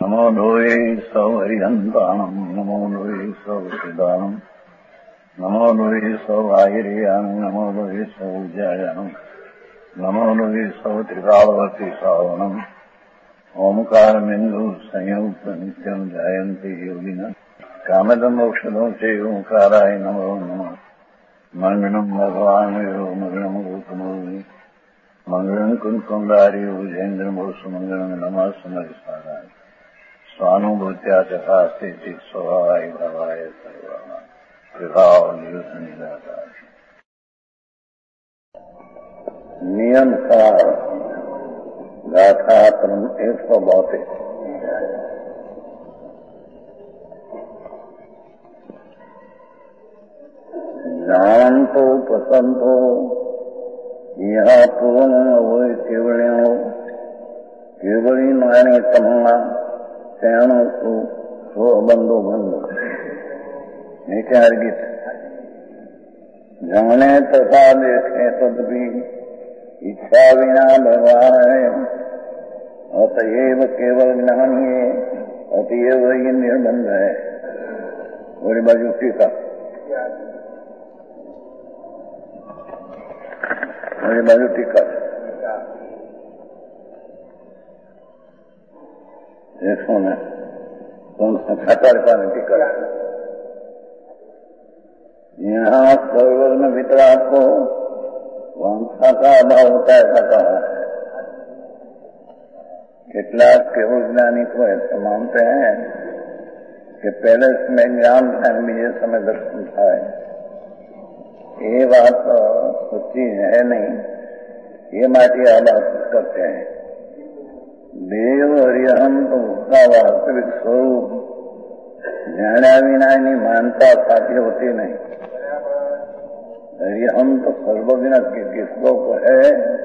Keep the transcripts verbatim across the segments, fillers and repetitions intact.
नमो लोये सौहरिहन्ताणम् नमो लोये सौसिदानम् नमो लोये सौवाहिर्यानम् नमो लोये सौज्यायानम् नमो लोये सौत्रिकालवर्ति सावनम् ओंकारमिन्दु संयुक्त नित्यम् जायन्ति योगिनः कामदम् औषधम् च ओंकाराय नमो नमः मङ्गलम् भगवान् यो मङ्गलम् गौतमोऽमि मङ्गलम् कुन्कुण्डारि भुजेन्द्रमोसुमङ्गलम् नमः समरिसाराय स्वानुभूत्या चकास्ते स्वभावाय भावाय सर्वाः कृपावनिदातार। नियम सार गाथा क्रम एक सौ बौतीस। जान तो पसंद हो यह पूर्ण हो केवल हो केवली माने तमन्ना तेणु सो बंधु बंधु विचार गीत जाने तथा देखे तद भी इच्छा बिना भगवान है अतएव केवल ज्ञान ही अतएव ही निर्बंध है। और बाजू टीका और बाजू टीका देखो ना कौन सा खतर पाने टीका यहाँ सर्वज्ञ वितरा को वंशा का अभाव होता है ऐसा कहा है। કેટલાક केवल ज्ञानी को ऐसे मानते हैं कि पहले समय ज्ञान था बीजे समय दर्शन था। ये बात सच्ची है नहीं, ये माटी आबाद करते हैं। देव हरिहम तो उसका वास्तविक स्वरूप जाना विना नहीं मानता साथी होती नहीं। हरिहम तो सर्वज्ञ किसको है,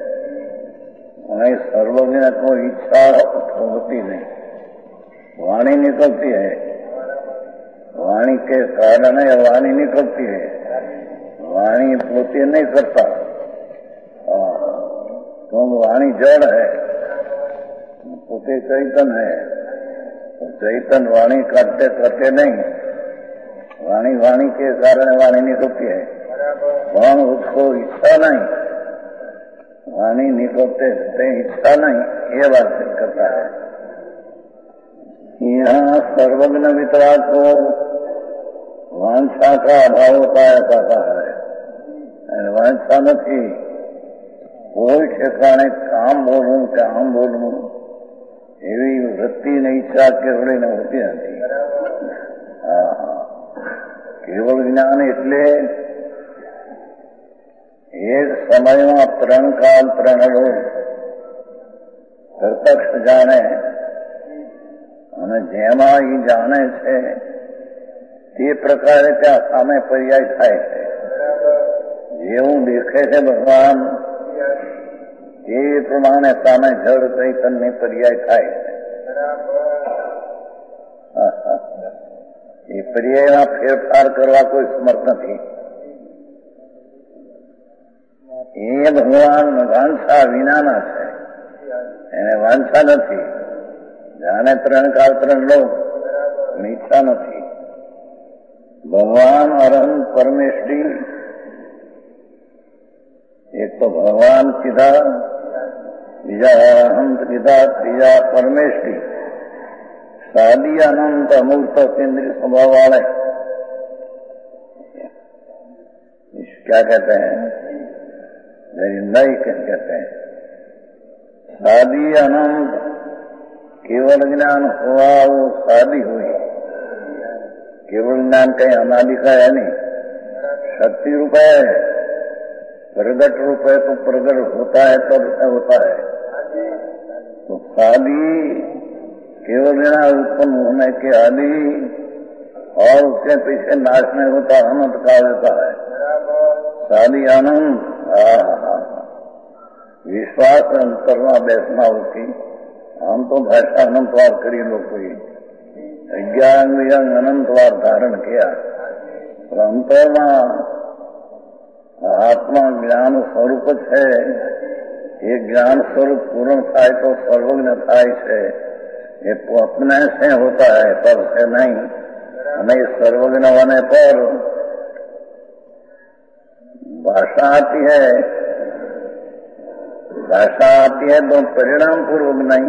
सर्वज्ञ को इच्छा होती नहीं, वाणी निकलती है, वाणी के कारण वाणी निकलती है, वाणी पोते नहीं करता। तो वाणी जड़ है, पोते चैतन है, तो चैतन वाणी करते करते नहीं, वाणी वाणी के कारण वाणी निकलती है, वहां उसको इच्छा नहीं, वाणी निकलते इच्छा नहीं, ये बात करता है। यहाँ सर्वज्ञ वितरा को वांछा का अभाव होता है कहता है। वांछा नहीं, कोई ठिकाने काम बोलूं काम बोलूं एवी वृत्ति ने इच्छा केवड़ी ने होती नहीं। केवल ज्ञान એટલે एक समय में प्रण काल प्रणलो प्रत्यक्ष जाने અને જેમાં એ જાણે છે તે પ્રકારે ત્યાં સામે પર્યાય થાય છે। જેવું દેખે છે ભગવાન એ પ્રમાણે સામે જળ ચૈતન્ય પર્યાય થાય છે। એ પર્યાયમાં ફેરફાર કરવા કોઈ સમર્થ નથી। એ ભગવાન વાંછા વિનાના છે, એને વાંછા નથી। જાણે ત્રણ કાળ ત્રણ લોક ઈચ્છા નથી। ભગવાન અનંત પરમેશ્વરી, એક તો ભગવાન કીધા, બીજા અનંત કીધા, ત્રીજા પરમેશ્વરી। સાદી અનંત અમૂર્ત કેન્દ્રીય સ્વભાવ वाले क्या कहते हैं, नहीं कहते हैं। शादी अनंत केवल ज्ञान हुआ वो शादी हुई। केवल ज्ञान कहीं अनादि का है नहीं, शक्ति रूप है, प्रगट रूप है तो प्रगट होता है तो होता है। तो शादी केवल ज्ञान उत्पन्न होने के आदि और उसके पीछे नाश नहीं होता, अनंत काल होता है। शादी अनंत विश्वास अंतरमा बैठना होती। हम तो भाषा अनंतवार करी लोग कोई अज्ञान विजंग अनंतवार धारण किया, पर अंतरमा आत्मा ज्ञान स्वरूप है। ये ज्ञान स्वरूप पूर्ण थाय तो सर्वज्ञ थाय છે। ये अपने से होता है, पर से नहीं। हमें सर्वज्ञ होने पर भाषा आती है, भाषा आती है तो परिणाम पूर्वक नहीं।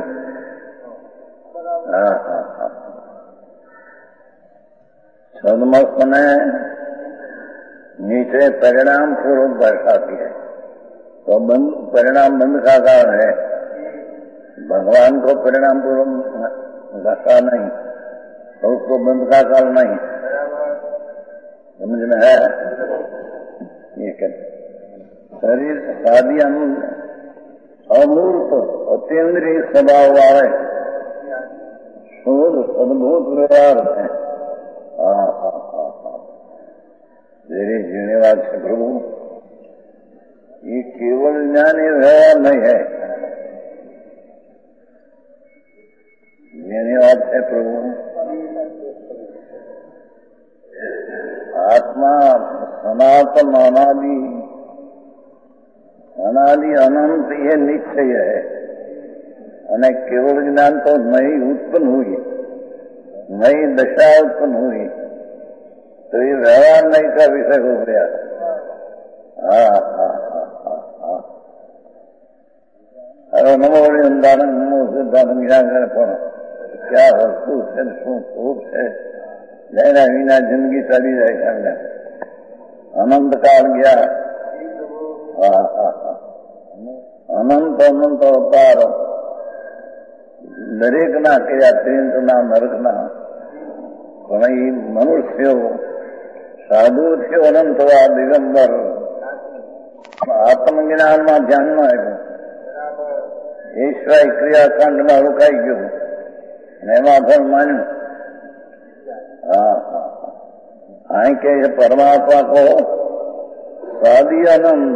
हाँ हाँ हाँ, सदमस्त में नीचे परिणाम पूर्वक भाषा आती है, तो बंद परिणाम बंद का कारण है। भगवान को परिणाम पूर्वक भाषा नहीं, तो उसको बंद का कारण नहीं। समझ में है? ये कहते शरीर शादी अमूर्त अतीन्द्रिय स्वभाव वाले शुद्ध सद्भूत व्यवहार है। हाँ हाँ हाँ हाँ, तेरे जीने वाले से प्रभु, ये केवल ज्ञानी व्यवहार नहीं है। जीने वाले से प्रभु आत्मा सनातन अनादि अनादि अनंत ये निश्चय है। અને કેવળ જ્ઞાન તો નઈ ઉત્પન્ન हुई, नई दशा उत्पन्न हुई, तो ये व्यवहार नहीं का विषय हो गया। हाँ हाँ हाँ हाँ हाँ, अरे नमो वृंदावन नमो सिद्धांत गिराकर पढ़ो, क्या वस्तु से શું સ્વરૂપ છે, જરા વિના જિંદગી ચાલી જાય છે, અનંત કાળ ગયા। હા હા હા, અનંત અનંત અવતાર દરેક ના કર્યા, ત્રિંત ના નરક ના, પણ એ મનુષ્યો સાધુ થયો અનંતવા દિગંબર આત્મજ્ઞાન માં ધ્યાન માં આવ્યું, એ સિવાય ક્રિયાકાંડ માં રોકાઈ ગયું ને એમાં ફળ માન્યું। हाँ हाँ, आई के परमात्मा को सादी अनंत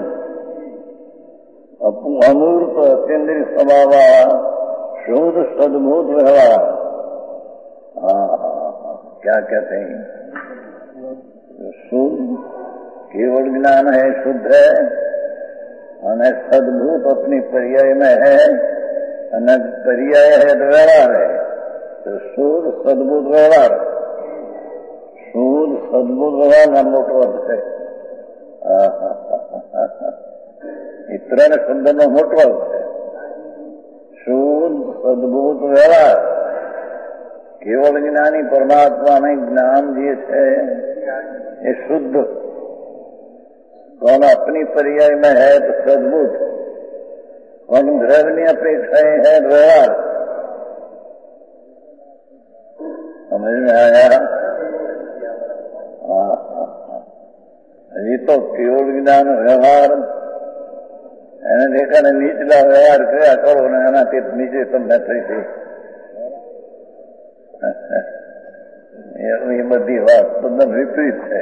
अमूर्त अतीन्द्रिय स्वभाव शुद्ध सद्भूत व्यवहार। हाँ हाँ हाँ, क्या कहते हैं? शुद्ध केवल ज्ञान है, शुद्ध है, અને સદભૂત अपनी पर्याय में है, અને पर्याय है व्यवहार है, तो शुद्ध सद्भूत व्यवहार, शुद्ध सद्भूत व्यवहार का मोटो अर्थ है। ये त्रण शब्द નો મોટો अर्थ है, शुद्ध सद्भूत व्यवहार। केवल ज्ञानी परमात्मा ने ज्ञान दिए थे, ये शुद्ध, कौन अपनी पर्याय में है तो सद्भुत, कौन द्रव्य अपेक्षाएं है व्यवहार। समझ में आया? हाँ हाँ हाँ, ये तो केवल ज्ञान व्यवहार એને देखा ने નીચલા વ્યવહાર કર્યા કરો ને એનાથી નીચે તમને થઈ છે। ये बड़ी बात एकदम विपरीत है।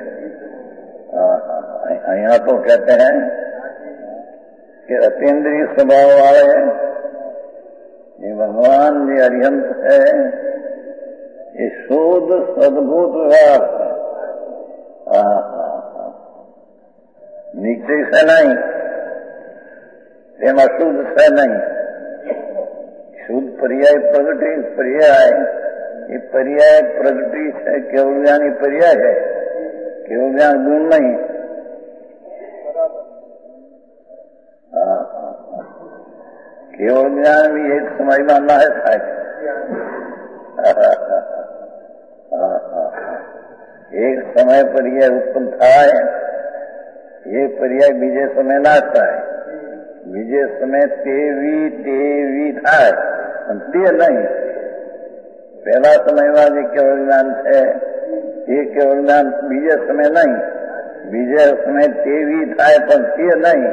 यहाँ तो कहते हैं कि अतीन्द्रिय स्वभाव वाले ये भगवान जी अरिहंत है, ये शुद्ध सद्भूत व्यवहार। नीचे से नहीं, તેમાં શુદ્ધ છે નહીં, શુદ્ધ પર્યાય પ્રગતિ પર્યાય, ये पर्याय प्रगति है, केवल ज्ञान ही पर्याय है, केवल ज्ञान गुण नहीं। हाँ हाँ, केवल ज्ञान भी एक समय में ना है था। हाँ हाँ, एक समय पर यह उत्पन्न था, ये पर्याय बीजे समय नाशता है, बीजे समय तेवी तेवी था, ते नहीं। पहला समय में जो केवल ज्ञान है, ये केवल ज्ञान बीजे समय नहीं, बीजे समय तेवी था पण ते नहीं।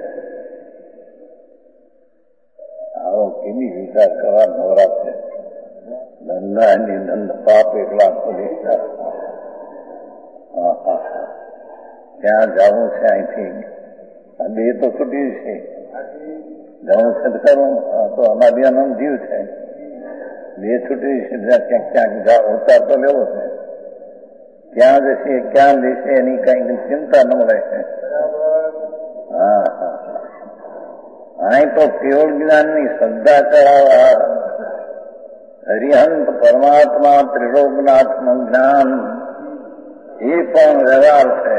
आओ केवी विचार करवा नवरा है, धंधा नहीं धंध पाप एक लाख पुलिस। हाँ हाँ, क्या जाऊं से आई थी, अभी ये तो छुट्टी से जाऊं से करूं तो हमारी आनंद जीव है, ये छुट्टी से क्यांक क्यांक जाओ उतार तो लेवो है, क्या जैसे क्या जैसे नहीं कहीं चिंता न रहे। हाँ हाँ, आई तो केवल ज्ञान नहीं श्रद्धा चढ़ावा, હરિહંત પરમાત્મા ત્રિલોકનાથનું જ્ઞાન એ પણ વ્યવહાર છે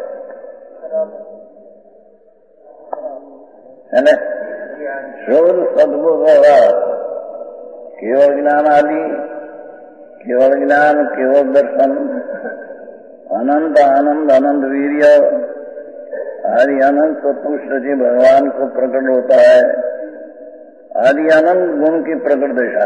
એને શુદ્ધ સદબુદ્ધ વ્યવહાર કેવળ જ્ઞાન આદિ केवल ज्ञान केवल दर्शन अनंत आनंद अनंत वीर्य आदि अनंत सत्पुरुष जी भगवान को प्रकट होता है। आदि अनंत गुण की प्रकट दशा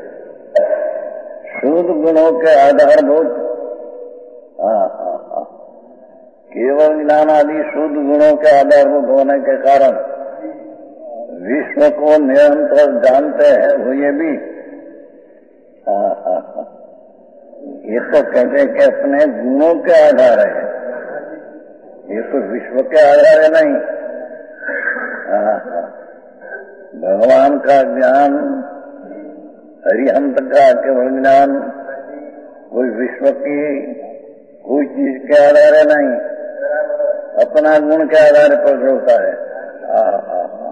शुद्ध गुणों के आधारभूत हाँ हाँ हाँ केवल ज्ञान आदि शुद्ध गुणों के आधारभूत होने के कारण विश्व को निरंतर जानते हैं वो ये भी हाँ हाँ हाँ ये तो कहते हैं कि अपने गुणों के आधार है, ये तो विश्व के आधार है नहीं। हाँ हाँ भगवान का ज्ञान हरिहंत का केवल ज्ञान कोई विश्व की कोई चीज के आधार है नहीं, अपना गुण के आधार पर होता है। हाँ हाँ हाँ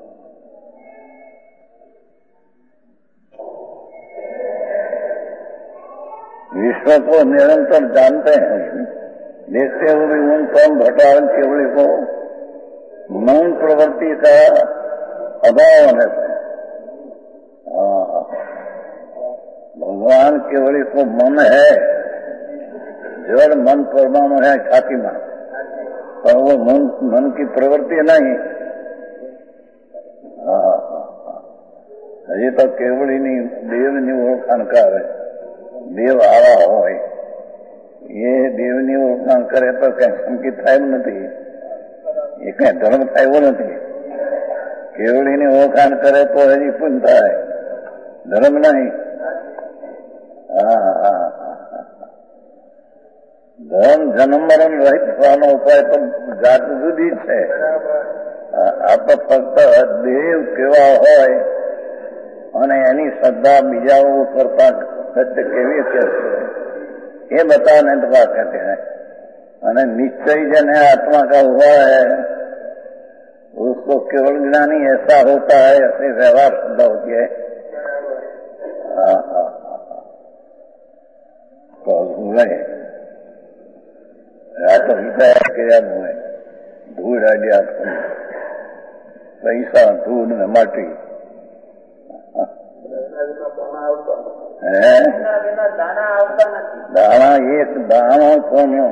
विश्व को निरंतर जानते हैं, देखते हुए उन कम भटान केवली को मौन प्रवृत्ति का अभाव होने से भगवान केवली को मन है, जड़ मन परमाणु है छाती में, पर वो मन मन की प्रवृत्ति नहीं। हजी तो केवली नहीं देव नहीं ओळखाणकार है, देव आवा હોય એ દેવની ઓળખાણ કરે તો કઈ સંકિત થાય એમ નથી, એ કઈ ધર્મ થાય એવો નથી। કેવળીની ઓળખાણ કરે તો હજી પૂન થાય, ધર્મ નહીં। હા હા ધર્મ જન્મ મરણ રહિત થવાનો ઉપાય તો જાત જુદી છે। આ તો ફક્ત દેવ કેવા હોય અને એની શ્રદ્ધા બીજાઓ કરતા सत्य केवी कैसे ये बताने तो बात कहते हैं। मैंने निश्चय जन है आत्मा का हुआ है उसको केवल ज्ञानी ऐसा होता है, ऐसे व्यवहार शुद्ध होती है। हाँ हाँ तो हुए या तो हिता क्या हुए धूल आइडिया पैसा धूल ने माटी દાણા એક દાણો સોન્યો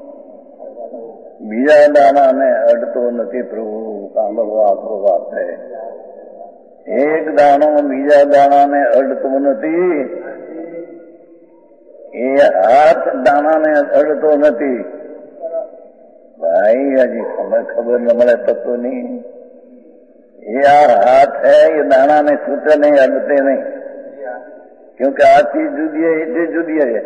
બીજા દાણાને અડતો નથી પ્રભુ, સાંભળવો આખો વાત છે। એક દાણો બીજા દાણાને અડતો નથી, એ હાથ દાણાને અડતો નથી। ભાઈ હજી ખબર ખબર ન મળે તો નહીં, ये यार हाथ है ये दाना ने छूटे नहीं, अड़ते नहीं, क्योंकि आ चीज जुदी है, ये जुदी है।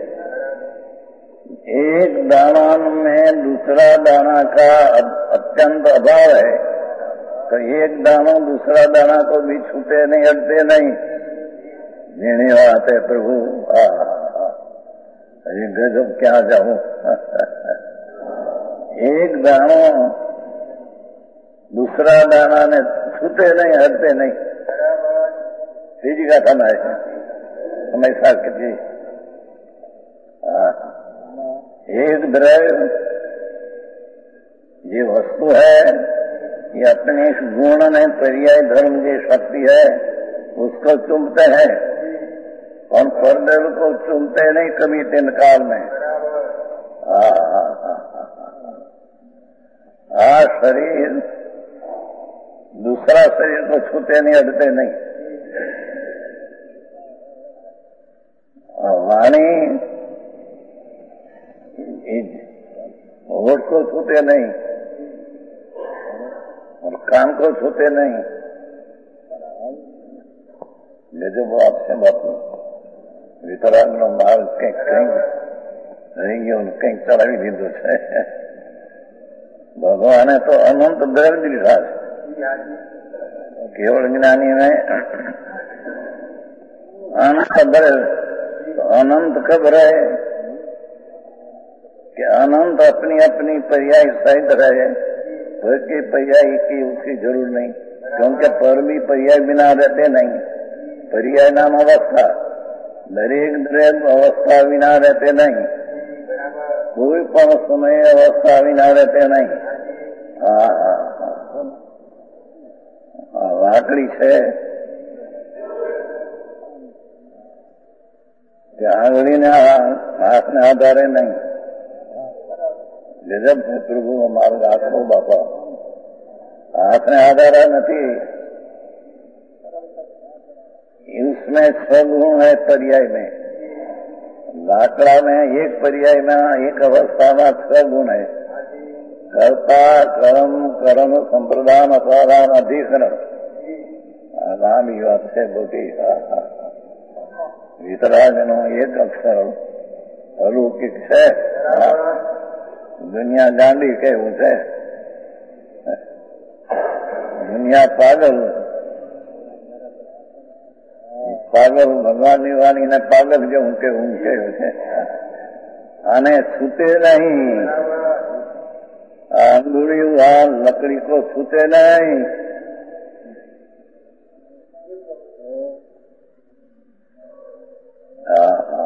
एक दाना में दूसरा दाना का अत्यंत अभाव है, तो एक दाना दूसरा दाना को भी छूटे नहीं, अड़ते नहीं। जीने बात है प्रभु। अरे गजब क्या जाऊं एक दानो दूसरा दाना ने छूते नहीं, हटते नहीं। तीजी का खाना है हमेशा किसी एक द्रव्य ये वस्तु है, ये अपने इस गुण ने पर्याय धर्म की शक्ति है उसको चुमते हैं, और परदेव को चुमते नहीं कभी तीन काल में। आ शरीर दूसरा शरीर को छूते नहीं, अड़ते नहीं। वाणी होठ को छूते नहीं और कान को छूते नहीं। जो आपसे बात वितरागનો માલ કંઈક કંઈક રહી ગયો, કંઈક ચડાવી દીધો છે। ભગવાને તો અનંત દ્રવ્ય લીધા છે। केवल ज्ञानी में अनंत द्रव्य, तो अनंत कब रहे कि अनंत अपनी अपनी पर्याय सहित रहे, पर की पर्याय की उसकी जरूर नहीं, क्योंकि पर भी पर्याय बिना रहते नहीं। पर्याय नाम अवस्था, દરેક દરેક અવસ્થા વિના રહેતે નહીં, કોઈ પણ સમયે અવસ્થા વિના રહેતે નહીં. હા હા હા વાકડી છે કે આંગળીના હાથને આધારે નહીં. ગજબ છે પ્રભુનો માર્ગ આખો બાપા. हाथ में आधार नहीं, इसमें सगुण है पर्याय में. लाकड़ा में एक पर्याय में एक अवस्था में सगुण है. कर्ता कर्म कर्म संप्रदान असाधान अधिकरण लांबी વાત છે બધી. વિતરાગનો એક અક્ષર અલૌકિક છે. દુનિયા ગાંડી કેવું છે, દુનિયા પાગલ. પાગલ ભગવાનની વાણીને પાગલ જેવું કેવું કેવું છે. આને છૂટે નહીં. આ અંગુળી આ લકડી કો છૂટે નહીં. હા હા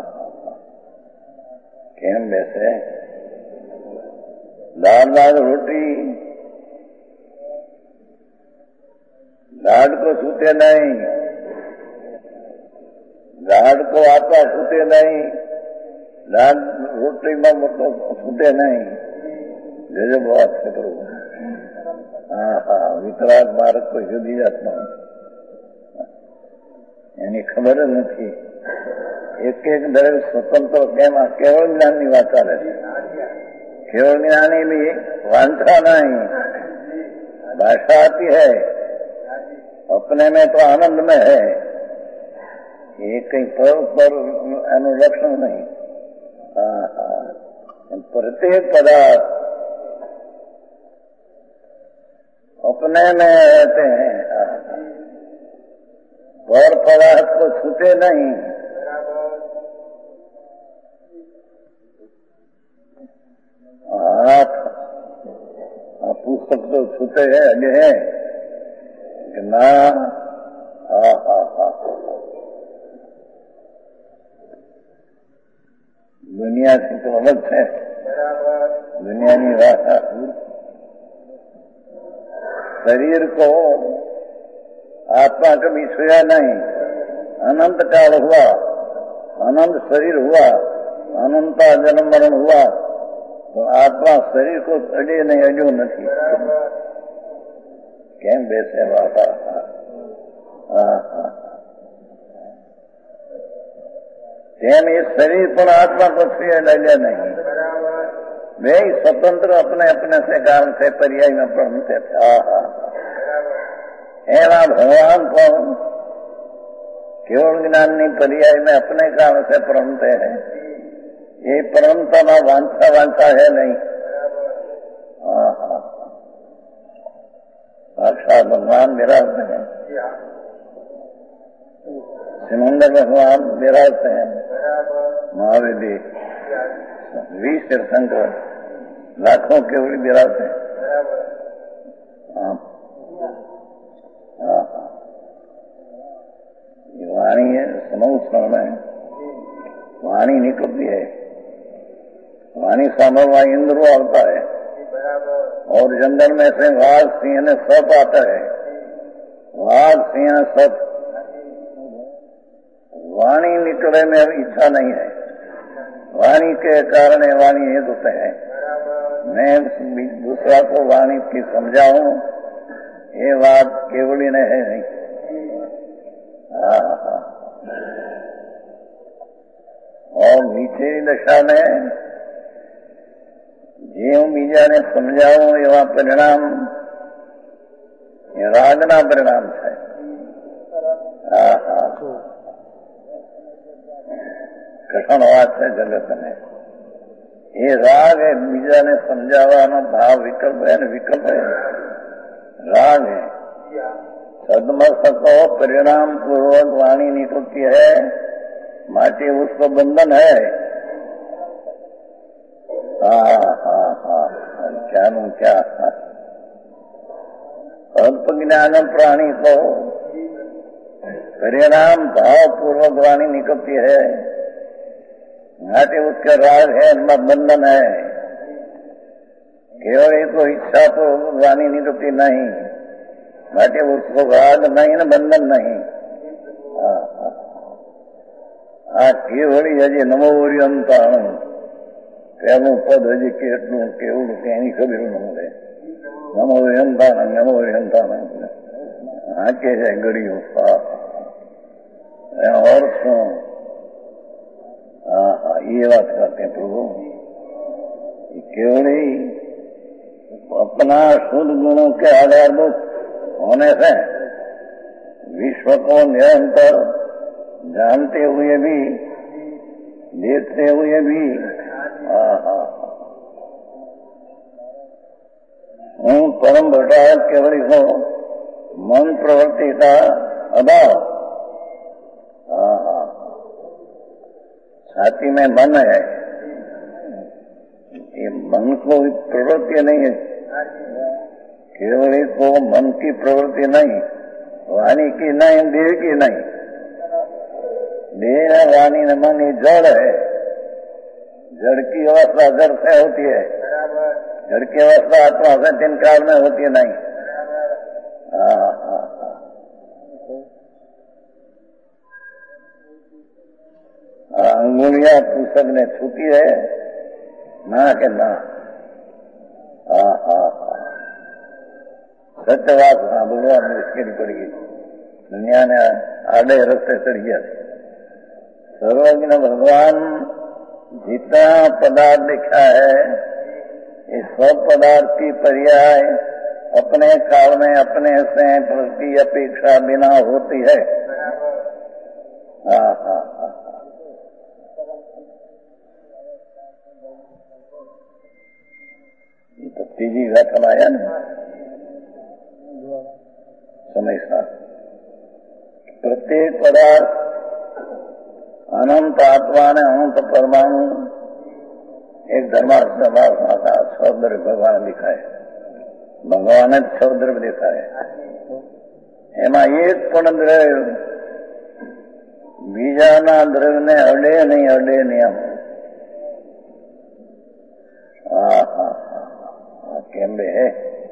કેમ બેસે? દાળ દાળ રોટી लाड को छूते नहीं, लाड को आता छूते नहीं, लाड रोटी में मतलब छूते नहीं. गजब बात है प्रभु. हाँ हाँ वितराग मार्ग को जुदी जात એની ખબર જ નથી. એક એક દરેક સ્વતંત્ર કેમ આ કેવળ જ્ઞાનની વાત ચાલે છે. કેવળ જ્ઞાની भी वांछा नहीं, भाषा आती है, अपने में तो आनंद में है, ये कहीं पर पर अनुलक्षण नहीं. हाँ हाँ प्रत्येक पदार्थ अपने में रहते हैं, पर पदार्थ को छूते नहीं. हाथ पुस्तक तो छूते हैं अगे है ना. हा हा हा दुनिया से तो अलग है. दुनिया की भाषा शरीर को आत्मा कभी सोया नहीं. अनंत काल हुआ, अनंत शरीर हुआ, अनंता जन्म मरण हुआ, तो आत्मा शरीर को अड़े नहीं, अड्यो नहीं. કેમ બેસે બાપા? તેમ ये शरीर पर आत्मा को छुए लगे नहीं. वे स्वतंत्र अपने अपने से कारण से पर्याय में प्रमते थे. एना भगवान को केवल ज्ञानी पर्याय में अपने कारण से प्रमते हैं. ये परमता में वांछा वांछा है नहीं. हाँ हाँ साक्षात भगवान विराजते हैं. सिमंदर भगवान विराजते हैं. महावीर वीस तीर्थंकर लाखों के भी विराजते हैं. हाँ हाँ ये वाणी है. समूह क्षण में वाणी निकलती है. वाणी सामरवा इंद्र आता है और जंगल में से वाघ सिंह ने सप आता है. वाघ सिंह सप वाणी निकले में अब इच्छा नहीं है. वाणी के कारण वाणी ये दुख है. मैं दूसरा को वाणी की समझाऊं ये बात केवली ने है नहीं. हाँ हाँ और नीचे दशा में જે હું બીજાને સમજાવું એવા પરિણામ એ રાગના પરિણામ છે. હા હા કઠણ વાત છે જગતને. એ રાગ એ બીજાને સમજાવવાનો ભાવ વિકલ્પ है ને વિકલ્પ है राग है. सदमस्तको परिणाम पूर्वक वाणी निकलती है, माटे उसको बंधन है. हाँ हाँ हाँ क्या नु क्या अल्प ज्ञान प्राणी को परिणाम भाव पूर्वक वाणी निकलती है, नाटे उसका राग है, बंधन है। केवल इसको इच्छा पूर्वक वाणी निकलती नहीं, नाटे उसको राग नहीं न बंधन नहीं। આ કેવળી હજી નમો ઓરિયંતાણું તેનું પદ હજી કેટલું કેવડું કે એની ખબર ન મળે. નમો ઓરિયંતાણું નમો ઓરિયંતાણું હાંકે છે ગળીઓ और શું? हाँ हाँ ये बात करते हैं प्रभु, केवली अपना शुद्ध गुणों के आधारभूत होने से विश्व को निरंतर जानते हुए भी, देखते हुए भी, हाँ हाँ हूँ परम भटायक केवली हो मन प्रवृत्ति का अभाव। हाँ हाँ छाती में मन है, ये मन को प्रवृत्ति नहीं है, केवली को मन की प्रवृत्ति नहीं, वाणी की नहीं, देह की नहीं। देह वाणी न मन ये जड़ है, जड़ की अवस्था जड़ से होती है, जड़ की अवस्था आत्मा से तीन काल में होती नहीं। हाँ हाँ अंगुलियां पुस्तक ने छूटी है ना के ना। हाँ हाँ हाँ सत्य बात हाँ बोलवा मुश्किल पड़ गई, दुनिया ने आड़े रस्ते चढ़ गया। सर्वज्ञ भगवान जितना पदार्थ लिखा है, इस सब पदार्थ की पर्याय अपने काल में अपने से प्रति अपेक्षा बिना होती है। हाँ हाँ हाँ ये तो तीजी घटना आया ना समय साथ। प्रत्येक पदार्थ अनंत आत्मा ने अनंत परमाणु एक धर्मार्थ धर्मात्मा सौद्र भगवान लिखा है, भगवान सौद्र लिखा है। एमा एक पण द्रव्य बीजाना द्रव्य ने अडे नहीं, अडे नियम। हाँ हाँ हाँ केम है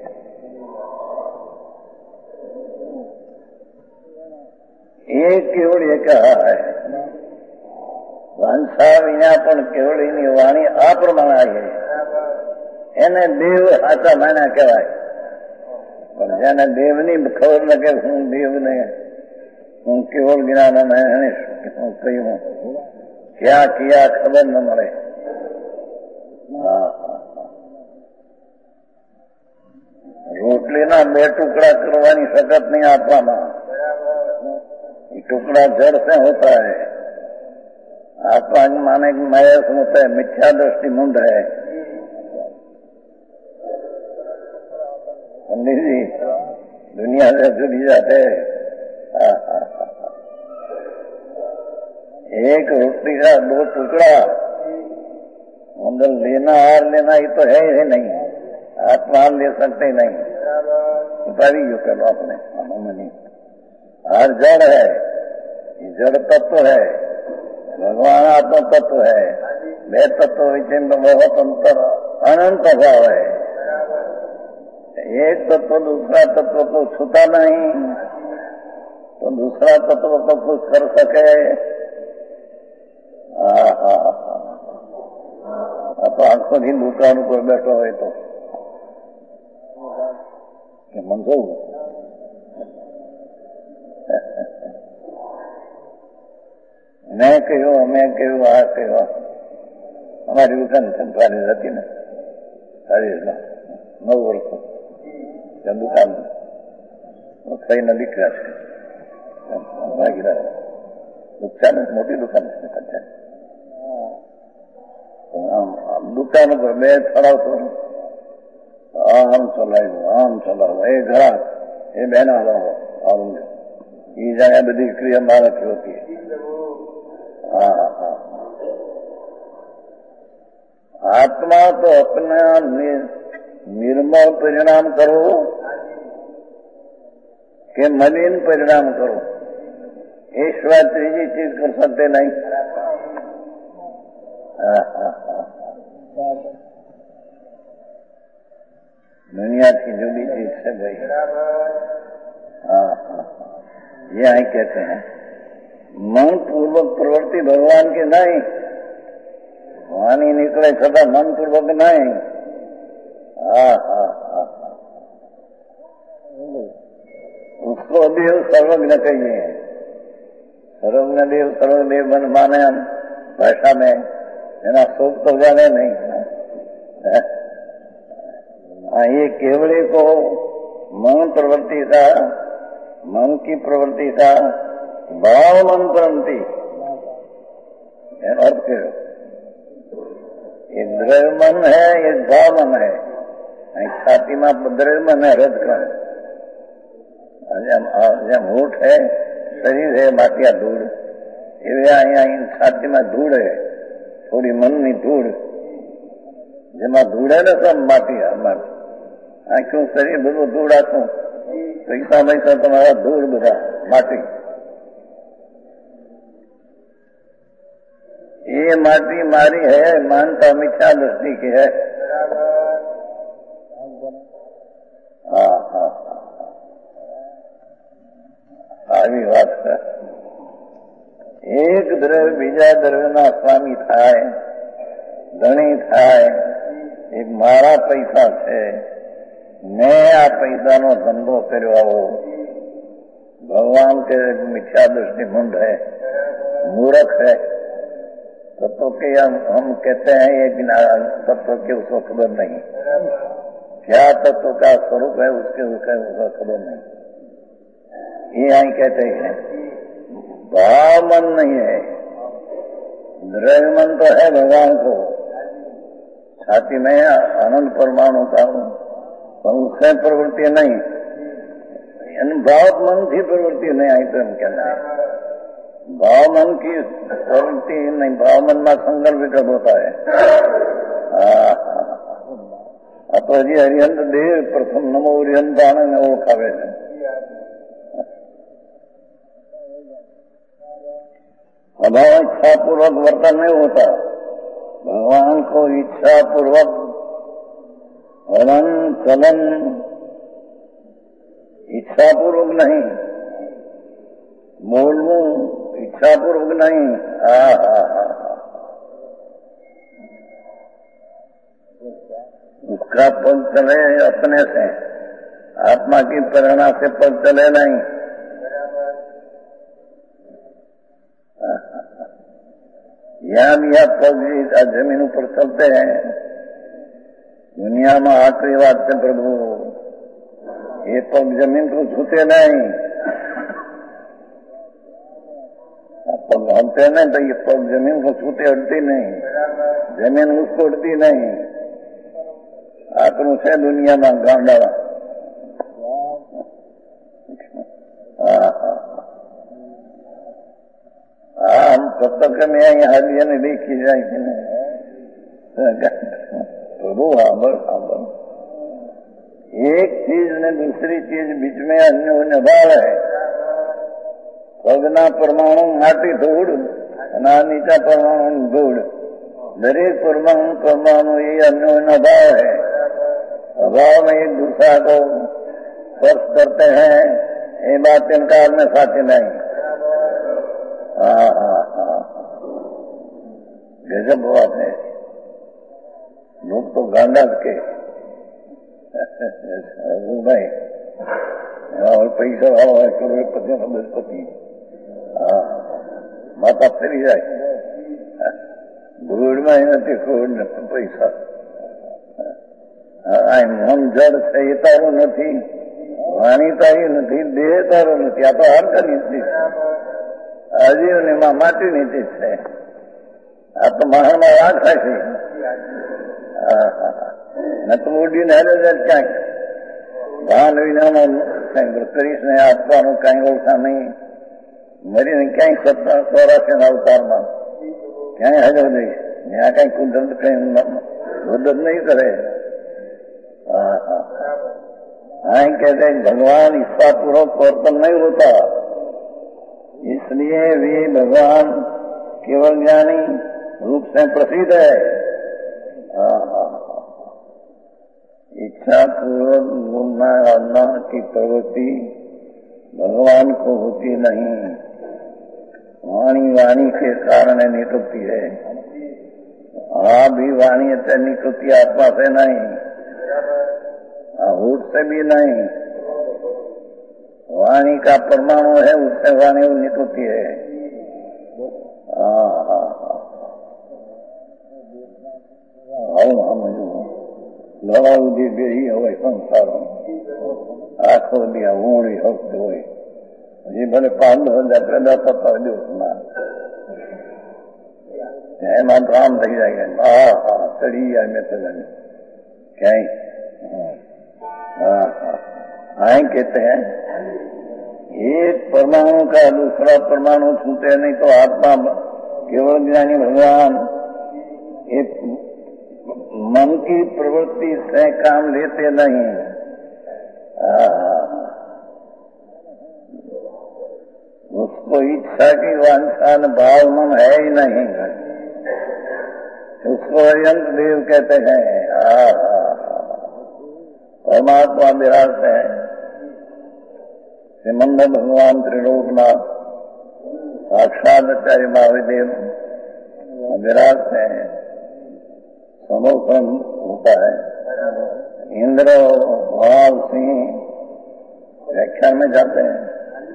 एक केवल ये कहा है વાંસા વિના પણ કેવળીની વાણી આ પ્રમાણે આવી, એને દેવ સાચા માના કહેવાય। પણ જેને દેવની ખબર ન કે હું દેવને હું કેવળ જ્ઞાન એને હું કહ્યું ક્યાં કિયા ખબર ન મળે। રોટલીના બે ટુકડા કરવાની સખત નહીં આપવામાં, એ ટુકડા જड़ से होता है। आत्मा माने की माया होता है, मिथ्या दृष्टि मुंड है। पंडित जी दुनिया से जुड़ी जाते हैं। एक रोटी का दो टुकड़ा मतलब लेना हार लेना ये तो है ही नहीं, आत्मा हार ले सकते ही नहीं। उतारी जो करो अपने अनुमनी हार जड़ है, जड़ तत्व है, भगवान आत्म तत्व है, वे तत्व विषय में बहुत अंतर अनंत भाव है। एक तत्व दूसरा तत्व को छूता नहीं तो दूसरा तत्व को कुछ कर सके। तो आंखों की दुकान पर बैठो है तो मंजो मैं कहो मैं कहो आ कहो हमारी दुकान चंपारी रहती ना सारी नौ वर्ष जब दुकान सही न दिख रहा भागीदार दुकान मोटी दुकान दुकान पर मैं खड़ा तो आम चलाव आम चलाव ए घरा ए बहना और ये जगह बड़ी क्रिया मारत होती है। हाँ हाँ आत्मा तो अपना निर्मल परिणाम करो कि मलिन परिणाम करो, इस बात तीजी चीज कर सकते नहीं। हाँ हाँ हाँ दुनिया की जुड़ी चीज से भाई। हाँ हाँ ये आई कहते हैं मन पूर्वक प्रवृत्ति भगवान के नहीं, वाणी निकले सदा मन पूर्वक नहीं। हाँ हाँ हाँ उसको देव सर्वज्ञ कहिए। सर्वज्ञ देव सर्वदेव बन माने हम भाषा में एना शोक तो जाने नहीं। हाँ ये केवल को मन प्रवृत्ति का, मन की प्रवृत्ति का भाव मन प्रवृत्ति अर्थ करो। एक द्रव्य मन है, एक भाव मन है। छाती में द्रव्य मन है रद कर, જેમ હોઠ है शरीर है माटिया धूड़ एवं अहियाँ छाती में धूड़ है, थोड़ी मन नी धूड़ जेमा धूड़ है ने सब माटी माटी आखियों शरीर બધું ધૂળ આખું પૈસા પૈસા તમારા ધૂળ બધા માટી। ये माटी मारी है मानता मिथ्या दृष्टि की है। हाँ हाँ આવી વાત છે। એક દ્રવ્ય બીજા દ્રવ્યના સ્વામી થાય, ધણી થાય। એક મારા પૈસા છે, મેં આ પૈસાનો ધંધો કર્યો આવો। भगवान के मिथ्या दृष्टि मंद है, मूर्ख है। तत्व के हम, हम कहते हैं ये बिना तत्व के उसको खबर नहीं, क्या तत्व का स्वरूप है उसके उसका उसका खबर नहीं। ये आई कहते हैं भाव मन नहीं है, द्रव्य मन तो है भगवान को। छाती में आनंद परमाणु का उससे प्रवृत्ति नहीं, भाव मन की प्रवृत्ति नहीं आई तो हम कहते हैं भाव मन की प्रवृत्ति नहीं। भाव मन में संकल्प विकल्प होता है। तो हजी हरिहंत देव प्रथम नमो हरिहंत आनंद ओळखावे है। अभाव इच्छा पूर्वक वर्तन नहीं होता। भगवान को इच्छा पूर्वक हलन चलन इच्छा पूर्वक नहीं, बोलू इच्छा पूर्वक नहीं। हा हा हा उसका पग चले अपने से, आत्मा की प्रेरणा से पग चले नहीं। यहाँ भी आप पग जमीन ऊपर चलते हैं। दुनिया में आखिरी बात से प्रभु ये पग जमीन को छूते नहीं। पग हलते नहीं तो ये पग जमीन को छूते हटती नहीं, जमीन उसको उठती नहीं। आत्म से दुनिया में गांडा। हम पुस्तक में यहाँ ने देखी जाए कि प्रभु आबर आबर एक चीज ने दूसरी चीज बीच में अन्य भाव है। पगना परमाणु माटी धूड़, नीचा परमाणु धूड़, दरेक परमाणु परमाणु ये अन्य भाव है। अभाव में एक दूसरा को स्पर्श करते हैं, ये बात इनकार में साथी नहीं। हाँ हाँ हाँ गजब बात है। लोग तो गांडा के भाई और पैसा भाव है करोड़पति बृहस्पति। हाँ माता फरी जाए धूड़ में नहीं करोड़ ने पैसा। મન જડ છે એ તારો નથી, વાણી તારી નથી, દેહ તારો નથી। આ તો હરકતની ચીજ છે, અજીવની માં માટીની ચીજ છે। આ તો મહામાં રાખે છે ન તો ઉડીને હારે જાય ક્યાંક ભાન વિનામાં કંઈ કરીશ ને આપવાનું કાંઈ ઓળખા નહીં। મરીને ક્યાંય સત્તા ચોરાસી ના અવતારમાં ક્યાંય હાજર જઈશ, ત્યાં કઈ કુદરત કઈ મદદ નહીં કરે। हाँ हाँ हाँ कहते हैं भगवान इच्छा पूर्वक वर्तन नहीं होता। इसलिए वे भगवान केवल ज्ञानी रूप से प्रसिद्ध है। इच्छा पूर्वक बोलना आना की प्रवृत्ति भगवान को होती नहीं, वाणी वाणी के कारण निकलती है। हाँ भी वाणी से निकलती आत्मा से नहीं, होठ से भी नहीं, वाणी का परमाणु है, उससे वाणी निकलती है। हाँ हाँ हाँ લડાવું જે બેહી હોય સંસારો આખો દી ઊંડી હકત હોય હજી ભલે પાંચ હજાર પેદા થતા દિવસમાં એમાં તો આમ થઈ જાય હા હા ચડી જાય મેં તો ક્યાંય हाँ हाँ कहते हैं एक परमाणु का दूसरा परमाणु छूटे नहीं तो आत्मा केवल ज्ञानी भगवान एक मन की प्रवृत्ति से काम लेते नहीं। उसको इच्छा की वांछा भाव मन है ही नहीं, उसको अयंत देव कहते हैं। परमात्मा विराट है, श्रीमंद भगवान त्रिलोकनाथ साक्षात आचार्य महादेव विराट है, समोसन होता है। इंद्र भाव सिंह व्याख्यान में जाते हैं,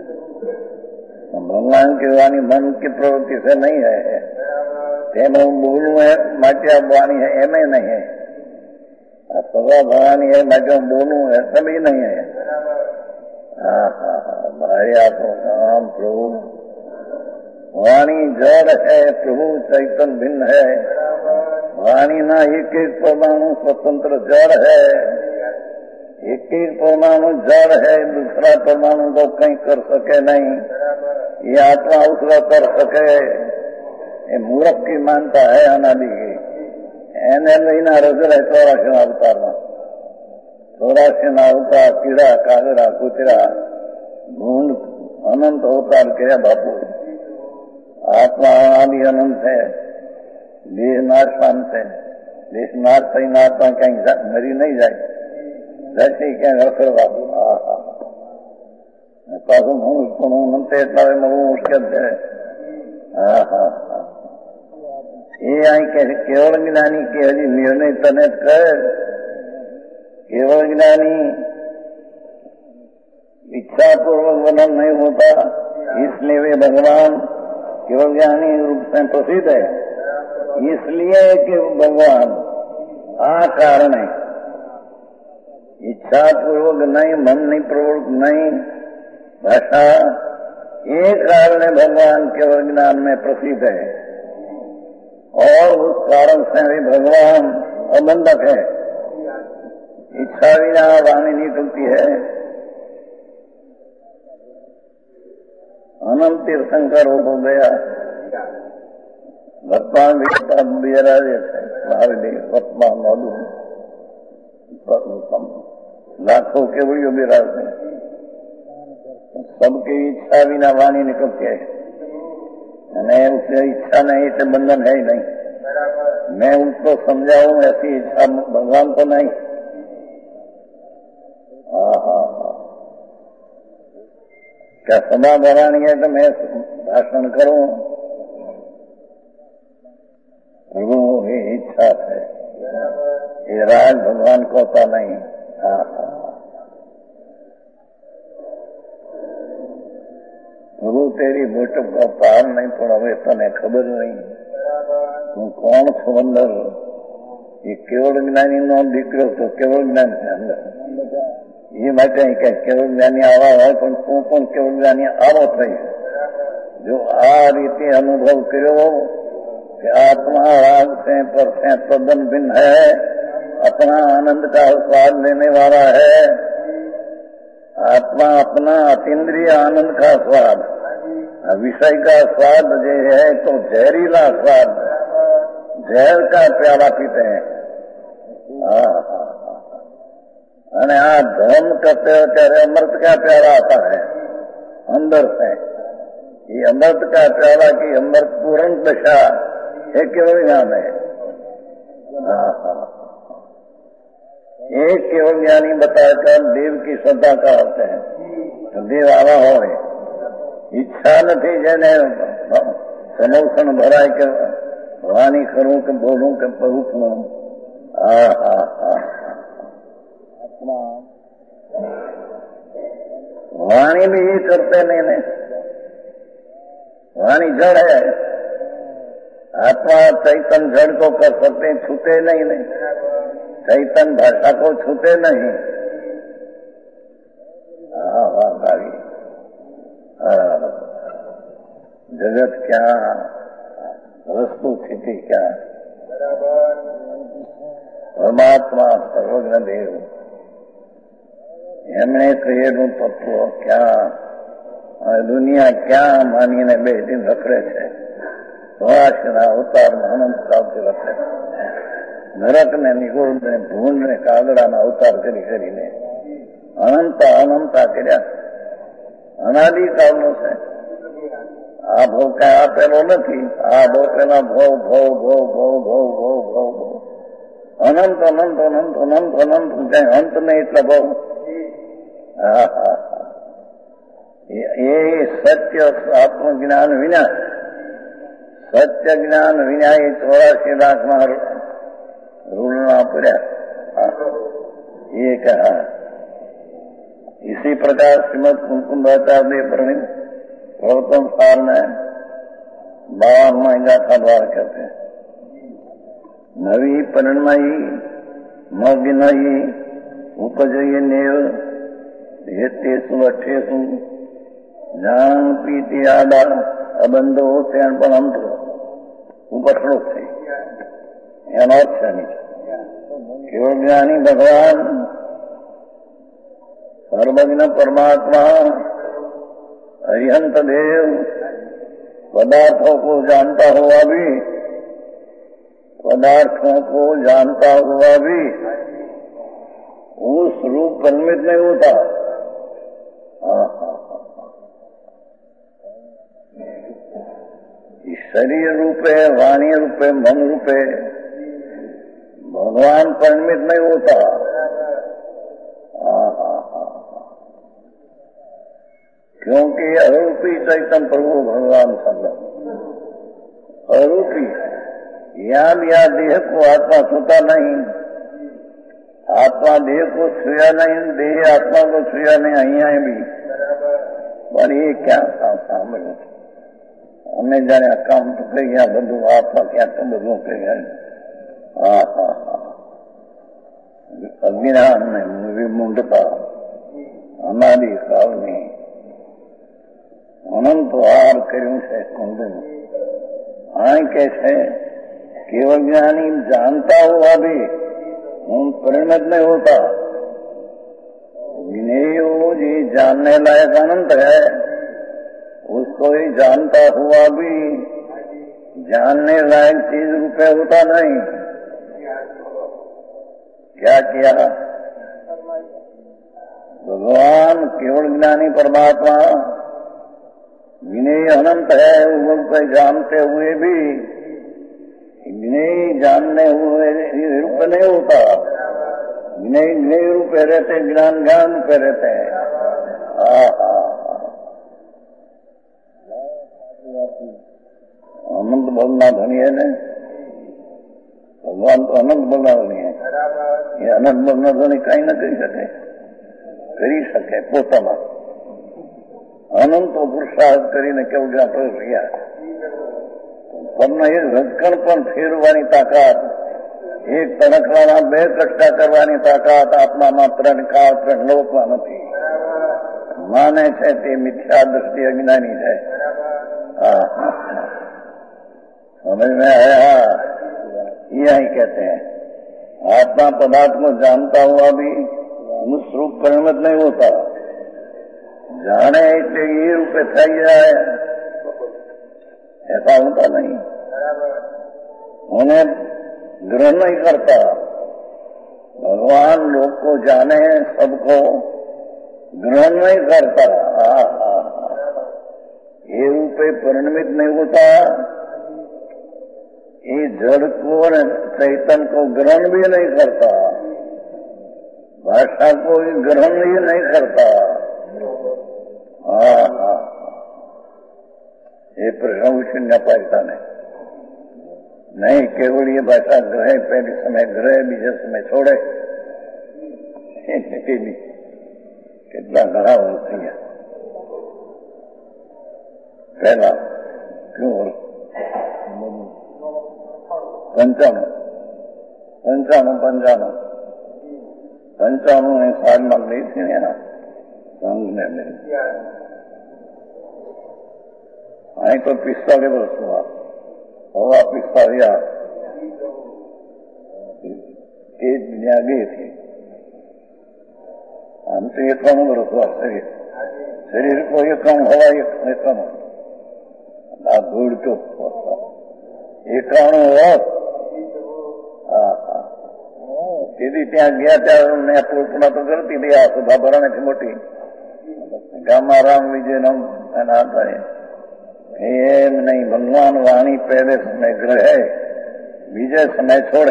भगवान की वाणी मन की प्रवृत्ति से नहीं है, तेनो बोलू है माटिया वाणी है एम नहीं है, सदा भवानी है मैं जो बोलू है सभी नहीं है। हाँ हाँ हाँ भाया तो काम प्रभु वाणी जड़ है, प्रभु चैतन्य भिन्न है। वाणी ना एक एक परमाणु स्वतंत्र जड़ है, एक एक परमाणु जड़ है, दूसरा परमाणु को कहीं कर सके नहीं, ये आत्मा उसका कर सके, ये मूर्ख की मानता है अनादि की। એને લઈને રજૂ રહે ચોરાશી ના અવતારમાં, ચોરાશી ના અવતાર કીડા કાગડા કૂતરા ભૂંડ અનંત અવતાર કર્યા બાપુ। આત્મા અનાદિ અનંત है, દેહ નાશવાન છે, દેહ નાશ થઈને આત્મા ક્યાંય મરી નહીં જાય, જશે ક્યાંય રખડ બાપુ। હા હા પાછું હું પણ હું નંતે એટલા મળવું મુશ્કેલ છે। હા હા હા ये आई केवल ज्ञानी के हजी निर्णय तने कर, केवल ज्ञानी इच्छा पूर्वक वर्णन नहीं होता, इसलिए वे भगवान केवल ज्ञानी रूप से प्रसिद्ध है। इसलिए कि भगवान आ कारण है, इच्छा पूर्वक नहीं, मन नहीं पूर्वक नहीं, भाषा एक कारण है भगवान केवल ज्ञान में प्रसिद्ध है। और उस कारण से भी भगवान अबंधक है, इच्छा बिना वाणी निकलती है। अनंत तीर्थंकर हो गया वर्तमान विराज वर्तमान मधु लाखों के बड़ियों विराज है, सबकी इच्छा बिना वाणी निकलती है। नहीं उससे इच्छा नहीं तो बंधन है ही नहीं। मैं उसको समझाऊं ऐसी इच्छा भगवान को नहीं। हाँ हाँ हाँ क्या सभा भरानी है तो मैं भाषण करूं, प्रभु ही इच्छा है, ये राज भगवान को होता नहीं। हाँ हाँ प्रभु तेरी मोटप का पार नहीं पड़ा, वे तने खबर नहीं तू कौन छो अंदर। ये केवल ज्ञानी नो दीकरो तो केवल ज्ञान है अंदर, ये માટે કે કેવળ જ્ઞાની આવા હોય પણ તું પણ કેવળ જ્ઞાની આવો થઈ जो आ रीति अनुभव करो कि आत्मा राग से पर से तद्दन भिन्न है, अपना आनंद का स्वाद लेने वाला है। आत्मा अपना अतीन्द्रिय आनंद का स्वाद, विषय का स्वाद जो है तो जहरीला स्वाद, जहर का प्याला पीते हैं। अने आ धर्म करते हो ત્યારે अमृत का प्याला आता है अंदर से, ये अमृत का प्याला की अमृत पूर्ण दशा है केवल ज्ञान है। हाँ हाँ, एक केवल ज्ञानी बताकर देव की श्रद्धा कराते हैं तो देव आवा हो ઈચ્છા નથી જેને સમોષણ ભરાય કે વાણી કરું કે બોલું કે પવિત્ર હા હા હા वाणी भी ये करते नहीं ने वाणी जड़ है, आत्मा चैतन जड़ को कर सकते छूते नहीं नहीं चैतन भाषा को छूते नहीं। हाँ वाह भाई, जगत क्या वस्तु स्थिति क्या, परमात्मा सर्वज्ञ देव એમણે કહેલું તત્વ ક્યાં દુનિયા ક્યાં માનીને બેસીને રખડે છે, સ્વાસના અવતારમાં અનંત કાળથી રખડે છે, નરકને નિગોળને ભૂંડને કાગડાના અવતાર કરી કરીને અનંત અનંતા કર્યા, અનાદિકાળનો છે આ ભોગ કાંઈ આપેલો નથી, આ ભોગ પેલા ભોગ ભોગ ભોગ ભોગ ભોગ ભોગ ભોગ ભોગ અનંત અનંત અનંત અનંત અનંત કઈ અંત નહીં એટલા ભોગ। હા હા એ સત્ય આત્મજ્ઞાન વિના, સત્ય જ્ઞાન વિના એ ચોરાસી લાખમાં રૂલના પડ્યા। ये कहा इसी प्रकार श्रीमद कुमकुंभाचार्य प्रणीत प्रवर्तन सार में बावन महीना का द्वार करते हैं। नवी परिणमयी मग्नयी उपजयी नेव हेतेसु अठेसु ज्ञान प्रीति आदा अबंधो तेण परंत उपठड़ो थी एनो केवल ज्ञानी भगवान सर्वज्ञ परमात्मा अरिहंत देव पदार्थों को जानता हुआ भी पदार्थों को जानता हुआ भी उस रूप परिमित नहीं होता। शरीर रूपे, वाणी रूपे, मन रूपे भगवान परिमित नहीं होता। क्योंकि अरूपी चैतन्य प्रभु भगवान सब अरूपी, यहाँ भी यहाँ देह को आत्मा छूता नहीं, आत्मा देह को छुया नहीं, देह आत्मा को छुया नहीं, અહીંયા भी पर ये क्या સાંભળ્યું અમે જયારે અકાઉન્ટ કહી ગયા બધું આત્મા ક્યાં તો બધું કહી ગયા। હા હા હા અજ્ઞાન ને વિમુંડતા અનાદિ કાળની અનંત વાર કર્યું છે કુંડન। આ કે છે केवल ज्ञानी जानता हुआ भी हम परिणत नहीं होता। ज्ञेय जी जानने लायक अनंत है, उसको ही जानता हुआ भी जानने लायक चीज रूपे होता नहीं। क्या किया भगवान केवल ज्ञानी परमात्मा ज्ञेय अनंत है, उनको जानते हुए भी ज्ञेय जानने हुए रूप नहीं होता। ज्ञेय ज्ञेय रूपे रहते, ज्ञान ज्ञान रूपे रहते हैं। अनंत बोलना धनी है ने भगवान तो अनंत बोलना धनी है। ये अनंत बोलना धनी कहीं न કરી શકે, કરી શકે પોતામાં અનંતો પુરુષાર્થ કરીને કેવું જ્યાં પ્રવેશ રહ્યા તમને એક રજકણ પણ ફેરવાની તાકાત, એક તણખલાના બે કટકા કરવાની તાકાત આત્મા માત્ર કાળ ત્રણ લોકમાં નથી। માને છે તે મિથ્યા દ્રષ્ટિ અજ્ઞાની છે। समझ में आया? यही कहते हैं आत्मा पदार्थ को जानता हुआ भी उस रूप परिणत नहीं होता। जाने એટલે ये रूप થઈ જાય ऐसा होता नहीं, उन्हें ग्रहण नहीं करता। भगवान लोग को जाने, सबको ग्रहण नहीं करता। ये रूपे परिणमित नहीं होता, ये जड़ को और चैतन्य को ग्रहण भी नहीं करता, भाषा को भी ग्रहण भी नहीं करता। हाँ हाँ, ये प्रश्न शून्य पाता नहीं नहीं केवल ये भाषा ग्रह पहले समय ग्रह बीजे समय छोड़े कितना घड़ा होती है। पहला क्यों पंचाणु पंचाणु पंचाणु पंचाणु ने साल मांग ली थी ना संघ ने मिली आई को पिस्तालीस वर्ष हुआ हवा पिस्तालिया तेज दुनिया गई थी। हम तो एकाणु वर्ष हुआ शरीर शरीर को एकाणु हवा एकाणु धूल को एकाणु वर्ष हाँ हाँ सीधी त्या गया त्या मैं कल्पना तो करती थी आ सुधा भरण की मोटी गामा राम विजय नाम आता है एम नहीं भगवान वाणी पहले समय ग्रह बीजे समय छोड़े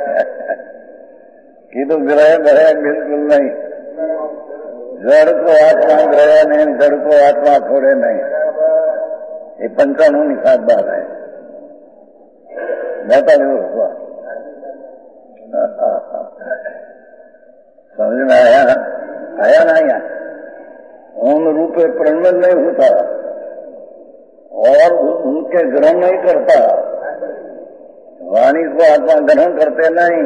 कि तो ग्रह ग्रह बिल्कुल नहीं, जड़ को आत्मा ग्रह नहीं, जड़ को आत्मा छोड़े नहीं। ये पंचाणु निषाद बात है बता दो हुआ समझ में आया आया ना आया। ओम रूपे परिणमन नहीं होता और उनके ग्रहण नहीं करता, वाणी को आत्मा ग्रहण करते नहीं।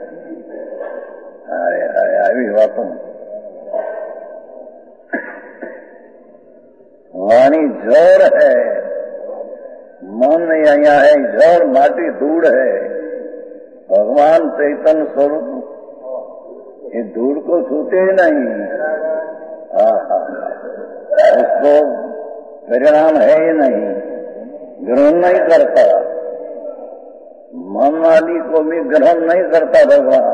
अरे अरे अभी हुआ तुम वाणी जड़ है, मन यहाँ है जड़ माटी धूड़ है, भगवान चैतन्य स्वरूप ये धूड़ को छूते ही नहीं। हाँ हाँ उसको परिणाम है ही नहीं, ग्रहण नहीं करता, मन आदि को भी ग्रहण नहीं करता भगवान।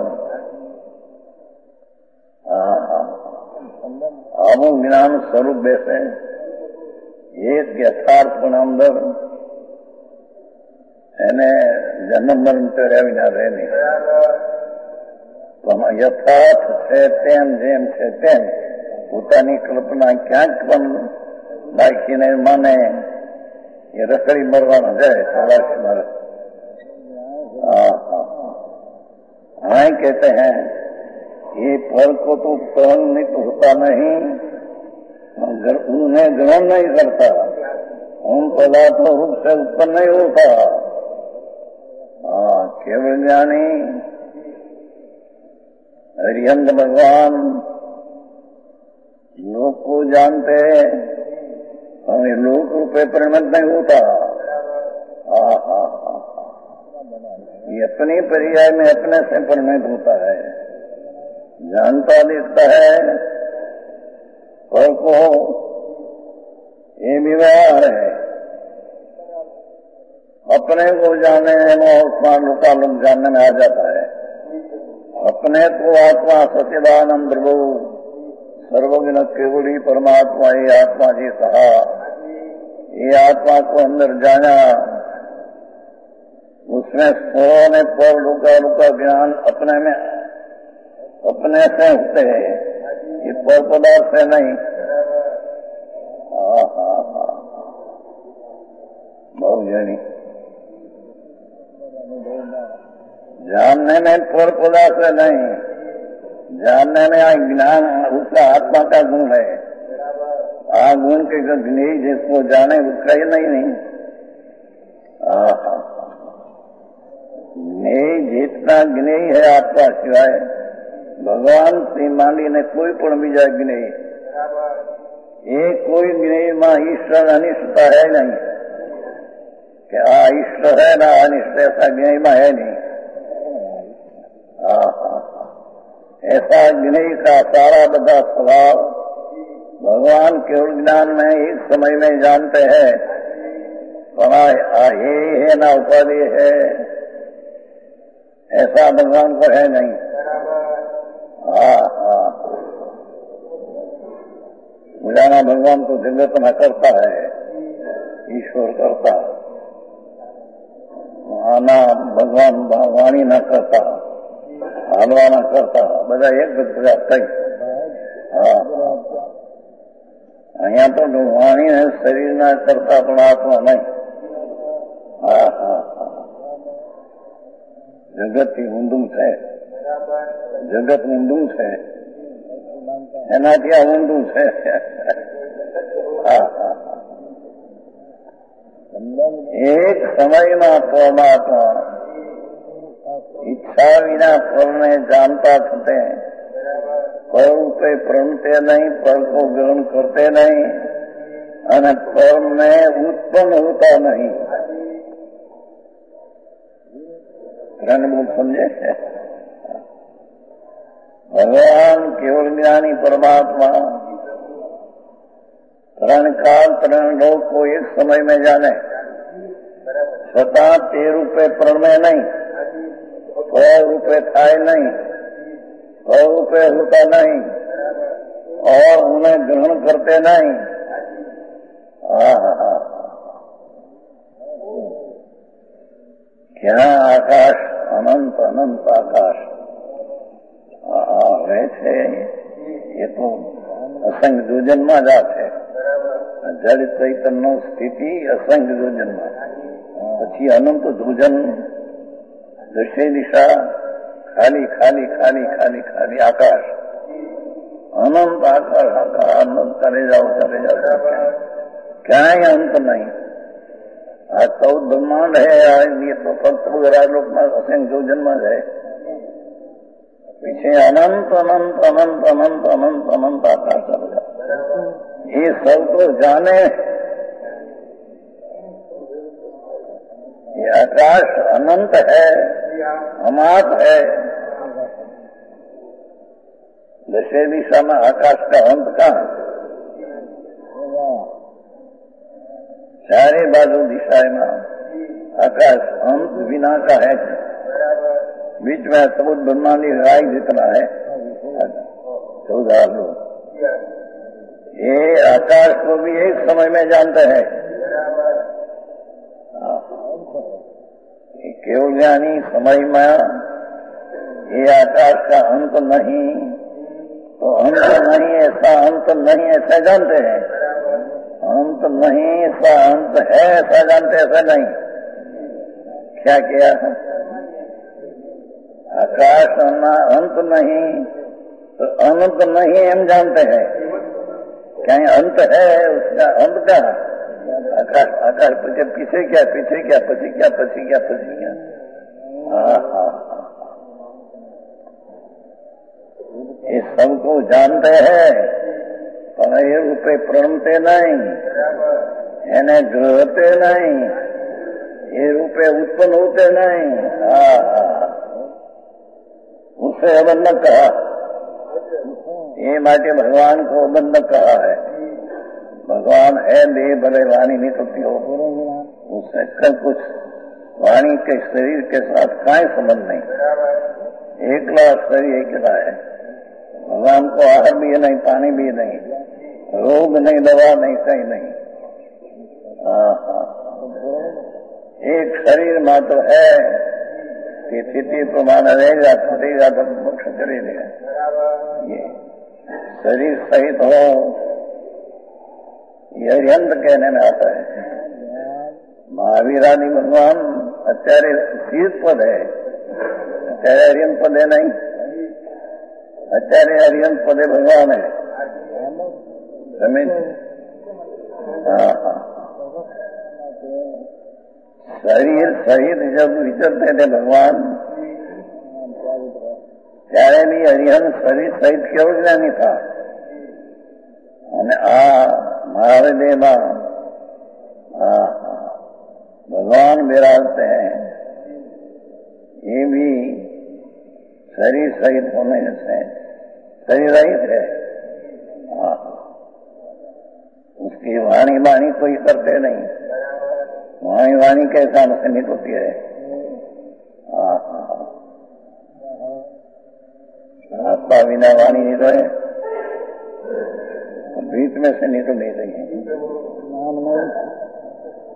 अब ज्ञान स्वरूप वैसे एक यथार्थ अंदर એને જન્મ મરણ કર્યા વિના રહે નહીં, પણ યથાર્થ છે તેમ જેમ છે તેમ પોતાની કલ્પના ક્યાંક પણ નાખીને માને એ રખડી મરવાનો જાય સવાસ મર। हाँ कहते हैं ये फल को तो परिणमित होता नहीं, मगर उन्हें ग्रहण नहीं करता, उन पदार्थों रूप से उत्पन्न नहीं होता। हाँ केवल ज्ञानी हरिहंत भगवान लोक को जानते हमें लोक रूपे परिणत नहीं होता। हाँ हाँ हाँ ये अपनी पर्याय में अपने से परिणत होता है, जानता दिखता है फल को, ये व्यवहार है। अपने को जाने में और लोका लोग जानने में आ जाता है। अपने को आत्मा सच्चिदानंद प्रभु सर्वज्ञ केवली परमात्मा ये आत्मा जी कहा, ये आत्मा को अंदर जाना, उसमें सोने पर रुका रुका ज्ञान अपने में अपने से होते हैं, ये पर पदार्थ से नहीं। हाँ हाँ हाँ बहुत जानी जानने में पर पदार्थ से नहीं, जानने में ज्ञान उसका आत्मा का गुण है। आ गुण के ज्ञेय जिसको जाने उसका ही नहीं नहीं। ज्ञेय जितना ज्ञेय है आपका सिवाय भगवान से मांडी ने कोई पण बीजा ज्ञेय, ये कोई ज्ञेय में ईश्वर अनिष्टता है नहीं कि आ ईश्वर है ना अनिष्ट, ऐसा ज्ञेय में है नहीं। ऐसा ज्ञेय का सारा बड़ा स्वभाव भगवान केवल ज्ञान में एक समय में जानते हैं, बना हे है ना उपाधि है, ऐसा भगवान को है नहीं। हाँ हाँ बुझाना भगवान को जगत न करता है, ईश्वर करता, આના ભગવાન વાણી ના કરતા, હાલવા ના કરતા, બધા એક જ બધા થઈ. હા, અહીંયા તો વાણી ને શરીર ના કરતા પણ આત્મા નહીં. હા હા હા, જગત થી ઊંધું છે, જગત ઊંધું છે, એનાથી આ ઊંધું છે. હા હા, એક સમયમાં પરમાત્मा ઈચ્છા વિના ફળને જાણતા થતે, ફળ રૂપે પ્રણતે નહીં, ફળ को ग्रहण करते नहीं અને ફળને ઉત્પન્ન હોતા નહીં. ત્રણ બોલ સમજે છે. ભગવાન કેવળ જ્ઞાની પરમાत्मा ત્રણ કાળ ત્રણ લોક को एक समय में जाने, छता ते रूपे प्रणमे नहीं, फल रूपे खाए नहीं, फल रूपे होता नहीं और उन्हें ग्रहण करते नहीं. क्या आकाश, अनंत अनंत आकाश वैसे ये तो असंग योजनमा जा है. જળ ચૈતન્ય સ્થિતિ અસંખ્ય યોજનમાં, પછી અનંત ધોજન, દશે દિશા ખાલી ખાલી ખાલી ખાલી ખાલી આકાશ, અનંત આકાશ આકાશ અનંત ચાલે જાઓ ચાલે જાઓ, ક્યાંય અંત નહીં. આ ચૌદ બ્રહ્માંડ હે, ये तो फक्त राजलोक में असंख्य योजनमा है. पीछे अनंत अनंत अनंत अनंत अनंत अनंत आकाश चले जाओ. ये सब तो जाने ये आकाश अनंत है, अमात है. दशे दिशा में आकाश का अंत कहाँ? चारे बाजू दिशा में आकाश अंत बिना का है. बीच में सबूत ब्रह्मांडी राय जितना है चौदह लोग, ये आकाश को भी एक समय में जानते हैं. केवल ज्ञानी समय में ये आकाश का अंत नहीं, तो अंत नहीं ऐसा अंत नहीं ऐसा जानते हैं. अंत नहीं ऐसा अंत है ऐसा जानते ऐसा नहीं. क्या किया है? आकाश अंत नहीं तो अनंत नहीं हम जानते हैं. कहीं अंत है, उसका अंत क्या? आकाश आकाश पीछे पीछे क्या पीछे क्या पीछे क्या पीछे क्या पीछे क्या. ये सबको जानते हैं पर ये रूपे प्रणते नहीं, એને ગ્રહते नहीं, ये रूपे उत्पन्न होते नहीं. हाँ हाँ, उससे अबंध कहा. ये माटे भगवान को अबंध कहा है. भगवान है देह भले वाणी निकलती हो, उससे कल कुछ वाणी के शरीर के साथ काई संबंध नहीं. एकला शरीर एकला है. भगवान को आहार भी नहीं, पानी भी नहीं, रोग नहीं, दवा नहीं, कहीं नहीं. एक शरीर मात्र है कि स्थिति प्रमाण रहेगा, छूटेगा तो मोक्ष करेगा. ये शरीर सहित हो ये अर्यंत कहने में आता है. महावीर आदि भगवान અત્યારે शीर्ष पद है, અત્યારે अर्यंत पद है नहीं. અત્યારે अर्यंत पद है भगवान है. जमीन हाँ हाँ, शरीर सहित जब विचरते थे भगवान ત્યારે બી હરિહન શરીર સહિત કેવું જ્ઞાની था. અને આ મારા દેહમાં भगवान विराजते हैं, ये भी शरीर सहित होने से शरीर रहित है. उसकी वाणी वाणी कोई करते नहीं. वाणी वाणी कैसा से निकलती है. आत्मा बिना वाणी निकले तो बीच में से निकल नहीं रही.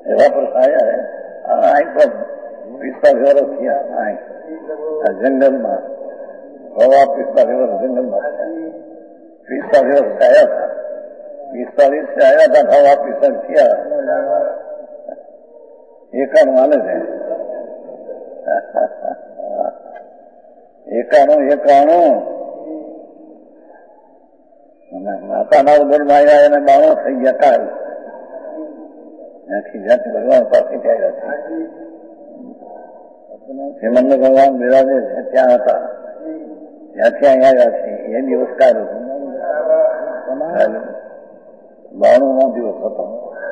वापस आया है आई पर પિસ્તાલીસ વર્ષ થયા આઈ જંગલમાં હવા પિસ્તાલીસ વર્ષ જંગલમાં પિસ્તાલીસ વર્ષ આયા હતા પિસ્તાલીસ से आया था हवा पिસ્તાલીસ થયા એકાણું હાલે છે એકાણું એકાણું અને માતાના ઉદરમાં આવ્યા એને બાણું થઈ ગયા કાલ ત્યાંથી જ્યાંથી ભગવાન પાસે આવ્યા છે શ્રીમંદ ભગવાન બિરાજે છે ત્યાં હતા ત્યાંથી અહીંયા આવ્યા છે એ દિવસ કાલ બાણું નો દિવસ હતો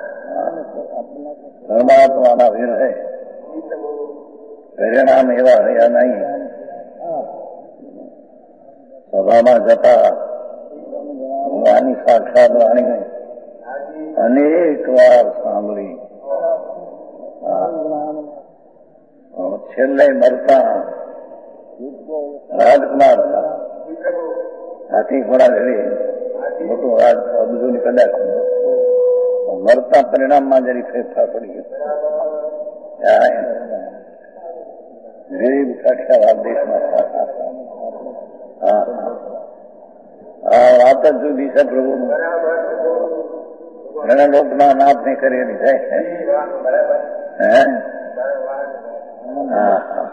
પરમાત્માના વિરહે પરિણામ એવા રહ્યા નહીં સભામાં જતા ભગવાનની સાક્ષાત વાણી અનેક વાર સાંભળી છેલ્લે મરતા રાજકુમાર હાથી ઘોડા વેરી મોટું રાજ બધું કદાચ મરતા પરિણામમાં જરી ફેરફાર પડી ગયો ગરીબ કાઠિયાવાડ દેશમાં હા આ વાત જ જુદી છે પ્રભુ ઘણા લોકના નાથ ને કરેલી છે હે હા હા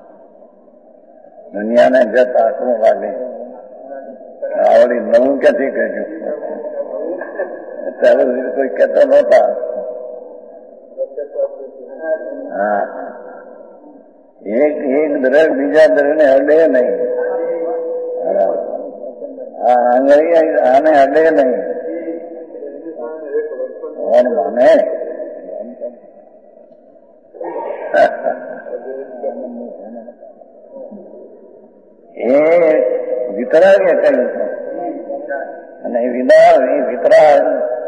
દુનિયાને જતા શું લાગે આવડી નવું ક્યાંથી કહ્યું અત્યારે કોઈ કહેતો નહોતા હા એક એક દ્રઢ બીજા દ્રઢ ને અડે નહીં હા આંગળી આને અડે નહીં કોણ માને એ વિતરાગે કહ્યું છે અને વિદાર એ વિતરાગ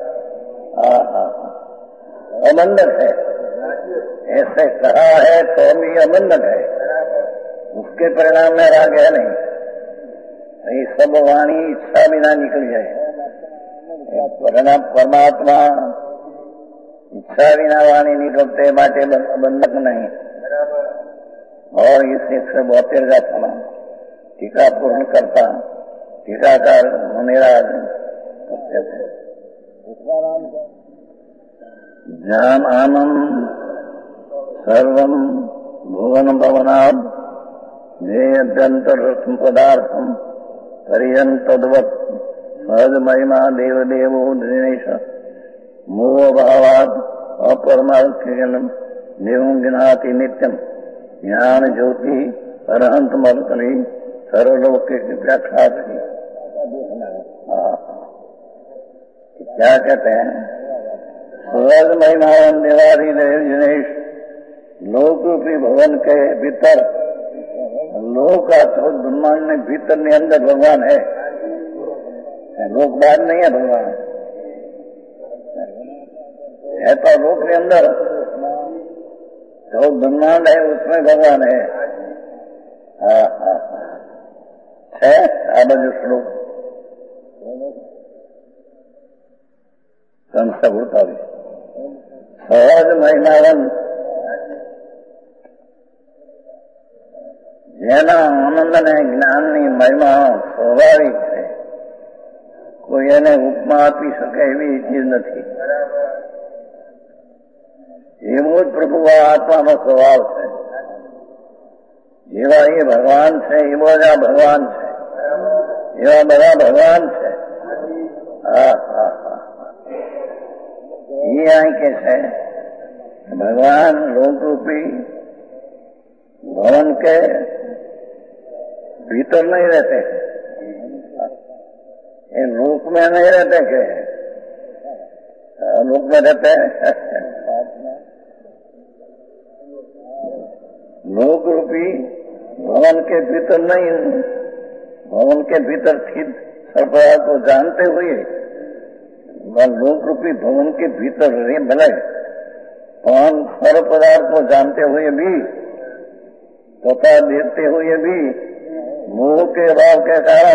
अमंडक है ऐसे कहा है तो भी अमंडक है उसके परिणाम में राग है नहीं ये सब वाणी इच्छा बिना निकल जाए परिणाम परमात्मा इच्छा बिना वाणी निकलते बाटे बंधक नहीं और इस एक सौ बहत्तर का था टीका पूर्ण करता टीकाकार मुनिराज करते थे ज्ञान आनंद सर्वम भुवन भवनाद देयद्यंतरत्म पदार्थम पर्यंतद्वत सहज महिमा देवदेवो दिनेश मोह भावाद अपरमार्थम देवं गिनाति नित्यम ज्ञान ज्योति अरहंत मलकली सर्वलोकिक व्याख्या करी क्या कहते हैं सहज महिमावन निवारी देव दिनेश लोक रूपी भवन के भीतर लोक का चौथ ब्रह्मांड में भीतर ने अंदर भगवान है लोक बाद नहीं है भगवान है तो लोक के अंदर चौथ ब्रह्मांड है उसमें भगवान है हाँ हाँ है आ बाजू श्लोक संस्था होता भी सहज महिमावन જેના આનંદ અને જ્ઞાનની મહિમા સ્વાભાવિક છે કોઈ એને ઉપમા આપી શકે એવી ચીજ નથી એવો જ પ્રભુ આ આત્માનો સ્વભાવ છે જેવા એ ભગવાન છે એવો જ આ ભગવાન છે એવા બધા ભગવાન છે હા હા હા ये आई के है भगवान लोक रूपी भवन के भीतर नहीं रहते ये लोक में नहीं रहते के लोक में रहते लोक रूपी भवन के भीतर नहीं भवन के भीतर स्थित सर्वदा को जानते हुए लोक रूपी भवन के भीतर रहे भले कौन सर्व पदार्थ को जानते हुए भी तथा देखते हुए भी मोह के अभाव के कारण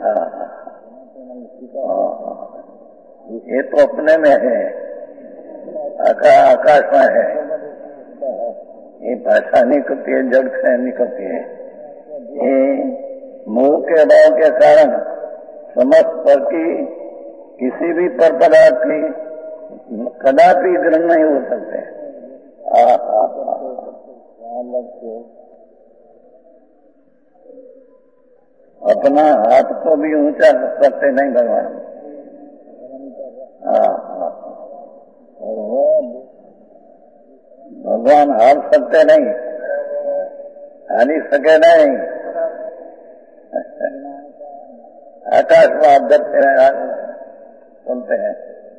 ये तो अपने में है आका, आकाश में है, ये भाषा निकलती है, जड़ से निकलती है। ये मोह के अभाव के कारण समस्त पर की किसी भी पर पदार्थ की कदापि ग्रहण नहीं हो सकते। आ, आ, आ, अपना हाथ को भी ऊंचा करते नहीं भगवान। आ, आ, भगवान हार सकते नहीं, हारी सके नहीं। आकाश में आप जब सुनते हैं,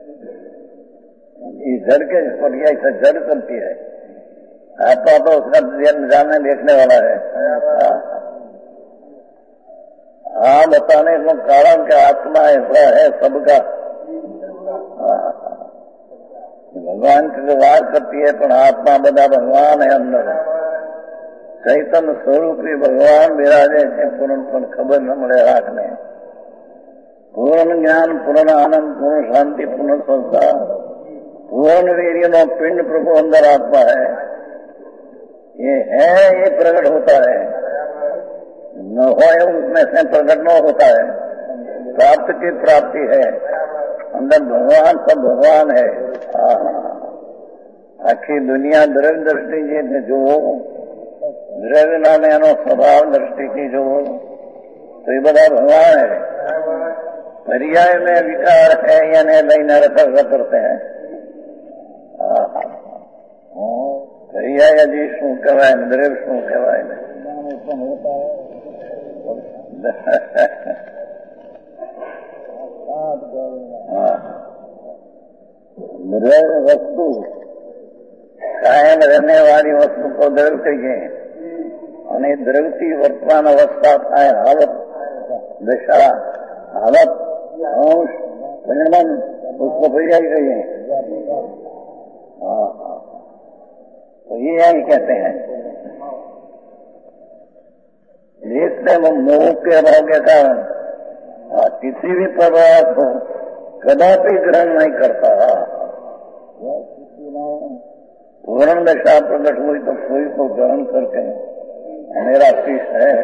ये जड़ के प्रक्रिया से जड़ चलती है। आत्मा तो उसका जाने देखने वाला है। हाँ, बताने को कारण का आत्मा ऐसा है सबका। भगवान की जो वार करती है, पर आत्मा बदा भगवान है अंदर। चैतन्य स्वरूप ही भगवान विराजे છે પૂર્ણ પણ ખબર ન મળે રાખને। પૂર્ણ જ્ઞાન, પૂર્ણ આનંદ, પૂર્ણ શાંતિ, પૂર્ણ સંસ્થા, पूर्ण वीर्य नो पिंड प्रभु अंदर आत्मा है। ये है, ये प्रकट होता है, न हो उसमें से प्रकट न होता है। प्राप्त की प्राप्ति है, अंदर भगवान सब भगवान है। आखी दुनिया द्रव्य दृष्टि जी जो द्रव्य नाम एनो स्वभाव दृष्टि की जो तो ये બધા भगवान है। पर्याय में विकार है यानी लઈને રખડ કરते हैं। पर्याय जी શું કહેવાય ને દ્રવ્ય શું કહેવાય ને द्रव्य वस्तु कायम रहने वाली वस्तु को द्रव्य कहिए અને દ્રવ્યથી વર્તમાન અવસ્થા થાય હાલત, દશા, હાલત, અંશ, પરિણામ उसको पर्याय कहिए। हाँ, तो ये यही कहते हैं। देखते वो मोह के अभाव के कारण किसी भी पदार्थ को कदापि ग्रहण नहीं करता। पूर्ण दशा प्रकट हुई तो कोई को ग्रहण करके मेरा शीश है,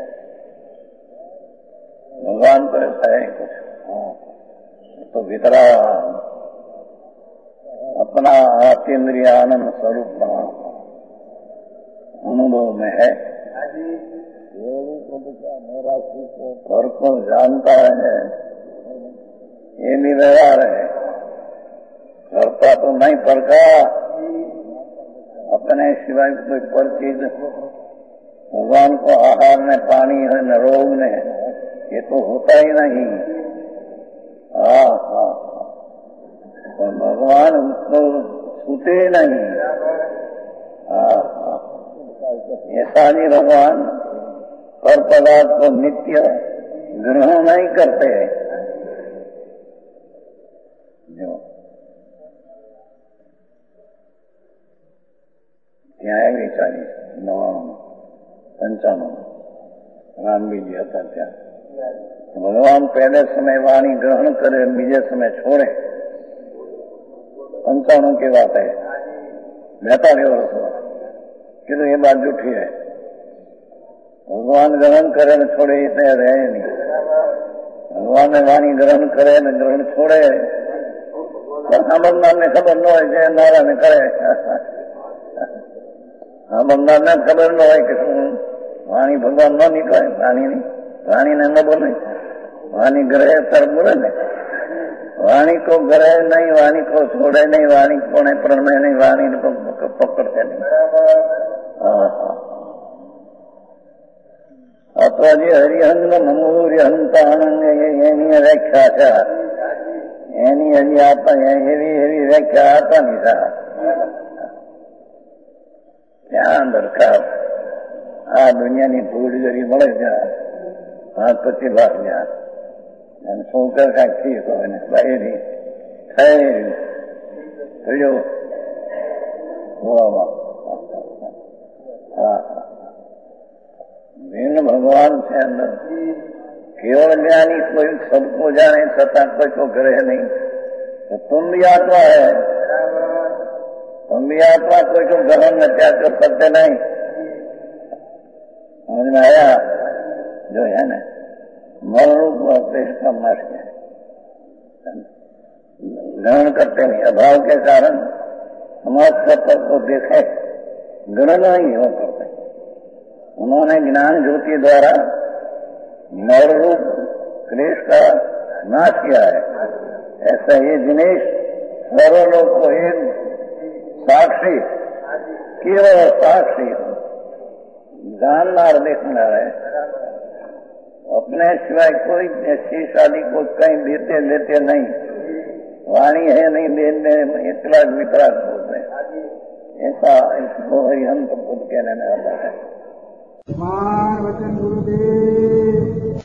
भगवान तो ऐसा है कुछ। तो भीतरा अपना आत्मेंद्रिय आनंद स्वरूप अनुभव में है और को जानता है, ये भी व्यवहार है। करता तो नहीं पड़ता, अपने सिवाय कोई पर चीज भगवान को आहार में पानी है न रोग में, ये तो होता ही नहीं। हाँ हाँ, तो भगवान उसको छूते नहीं। हाँ हाँ, ऐसा नहीं, भगवान पर पदार्थ को नित्य ग्रहण नहीं करते। जो न्याय चालीस नवाणु पंचाणु राम बीजी હતા ત્યાં भगवान पहले समय वाणी ग्रहण करे, बीजे समय छोड़े। पंचाणु की बात है, बैतालीस वर्ष कि तो ये बात झूठी है। भगवान ग्रहण करे न छोड़े इतने रहे नहीं। भगवान ने वाणी ग्रहण करे न ग्रहण छोड़े, हाँ बंगाल ने खबर न हो जय नारायण करे। हाँ बंगाल ने खबर न हो कि वाणी भगवान न निकले, वाणी नहीं, वाणी ने न बोले, वाणी ग्रहे तर बोले ने, वाणी को ग्रहे नहीं, वाणी को छोड़े नहीं, वाणी को ने प्रणय नहीं, वाणी को पकड़ते नहीं। अथवा जी हरिहंग ममूर्यहंतानंग एनी व्याख्या છે, એની હજી આપા એવી એવી વ્યાખ્યા આપા નહીં સા ધ્યાન દરકાર। આ દુનિયાની ભૂલ જરી મળે ત્યાં હાથ પછી ભાગ ગયા અને શું કર કાંઈક ઠીક હોય ને બાયરી થઈ થયો હોવામાં। હા, भिन्न भगवान से अंदर केवल ज्ञानी कोई सबको जाने, सता कोई को ग्रह नहीं। तो तुम भी आत्मा है, तुम भी आत्मा कोई को ग्रहण में त्याग कर सकते नहीं। समझ में आया? जो है ना मल रूप और क्लेश का नाश है, ग्रहण करते नहीं, अभाव के कारण समाज सत्य को देखे ग्रहण नहीं हो करते। उन्होंने ज्ञान ज्योति द्वारा मल रूप क्लेश का नाश किया है। ऐसा ये दिनेश सर्वलोक को एक साक्षी, केवल साक्षी जाननार देखना है, अपने सिवाय कोई ऐसी शादी को कहीं देते देते नहीं। वाणी है नहीं देने में इतना वितराग बोलते हैं, ऐसा इसको हरिहंत खुद कहने वाला है। वचन गुरुदेव।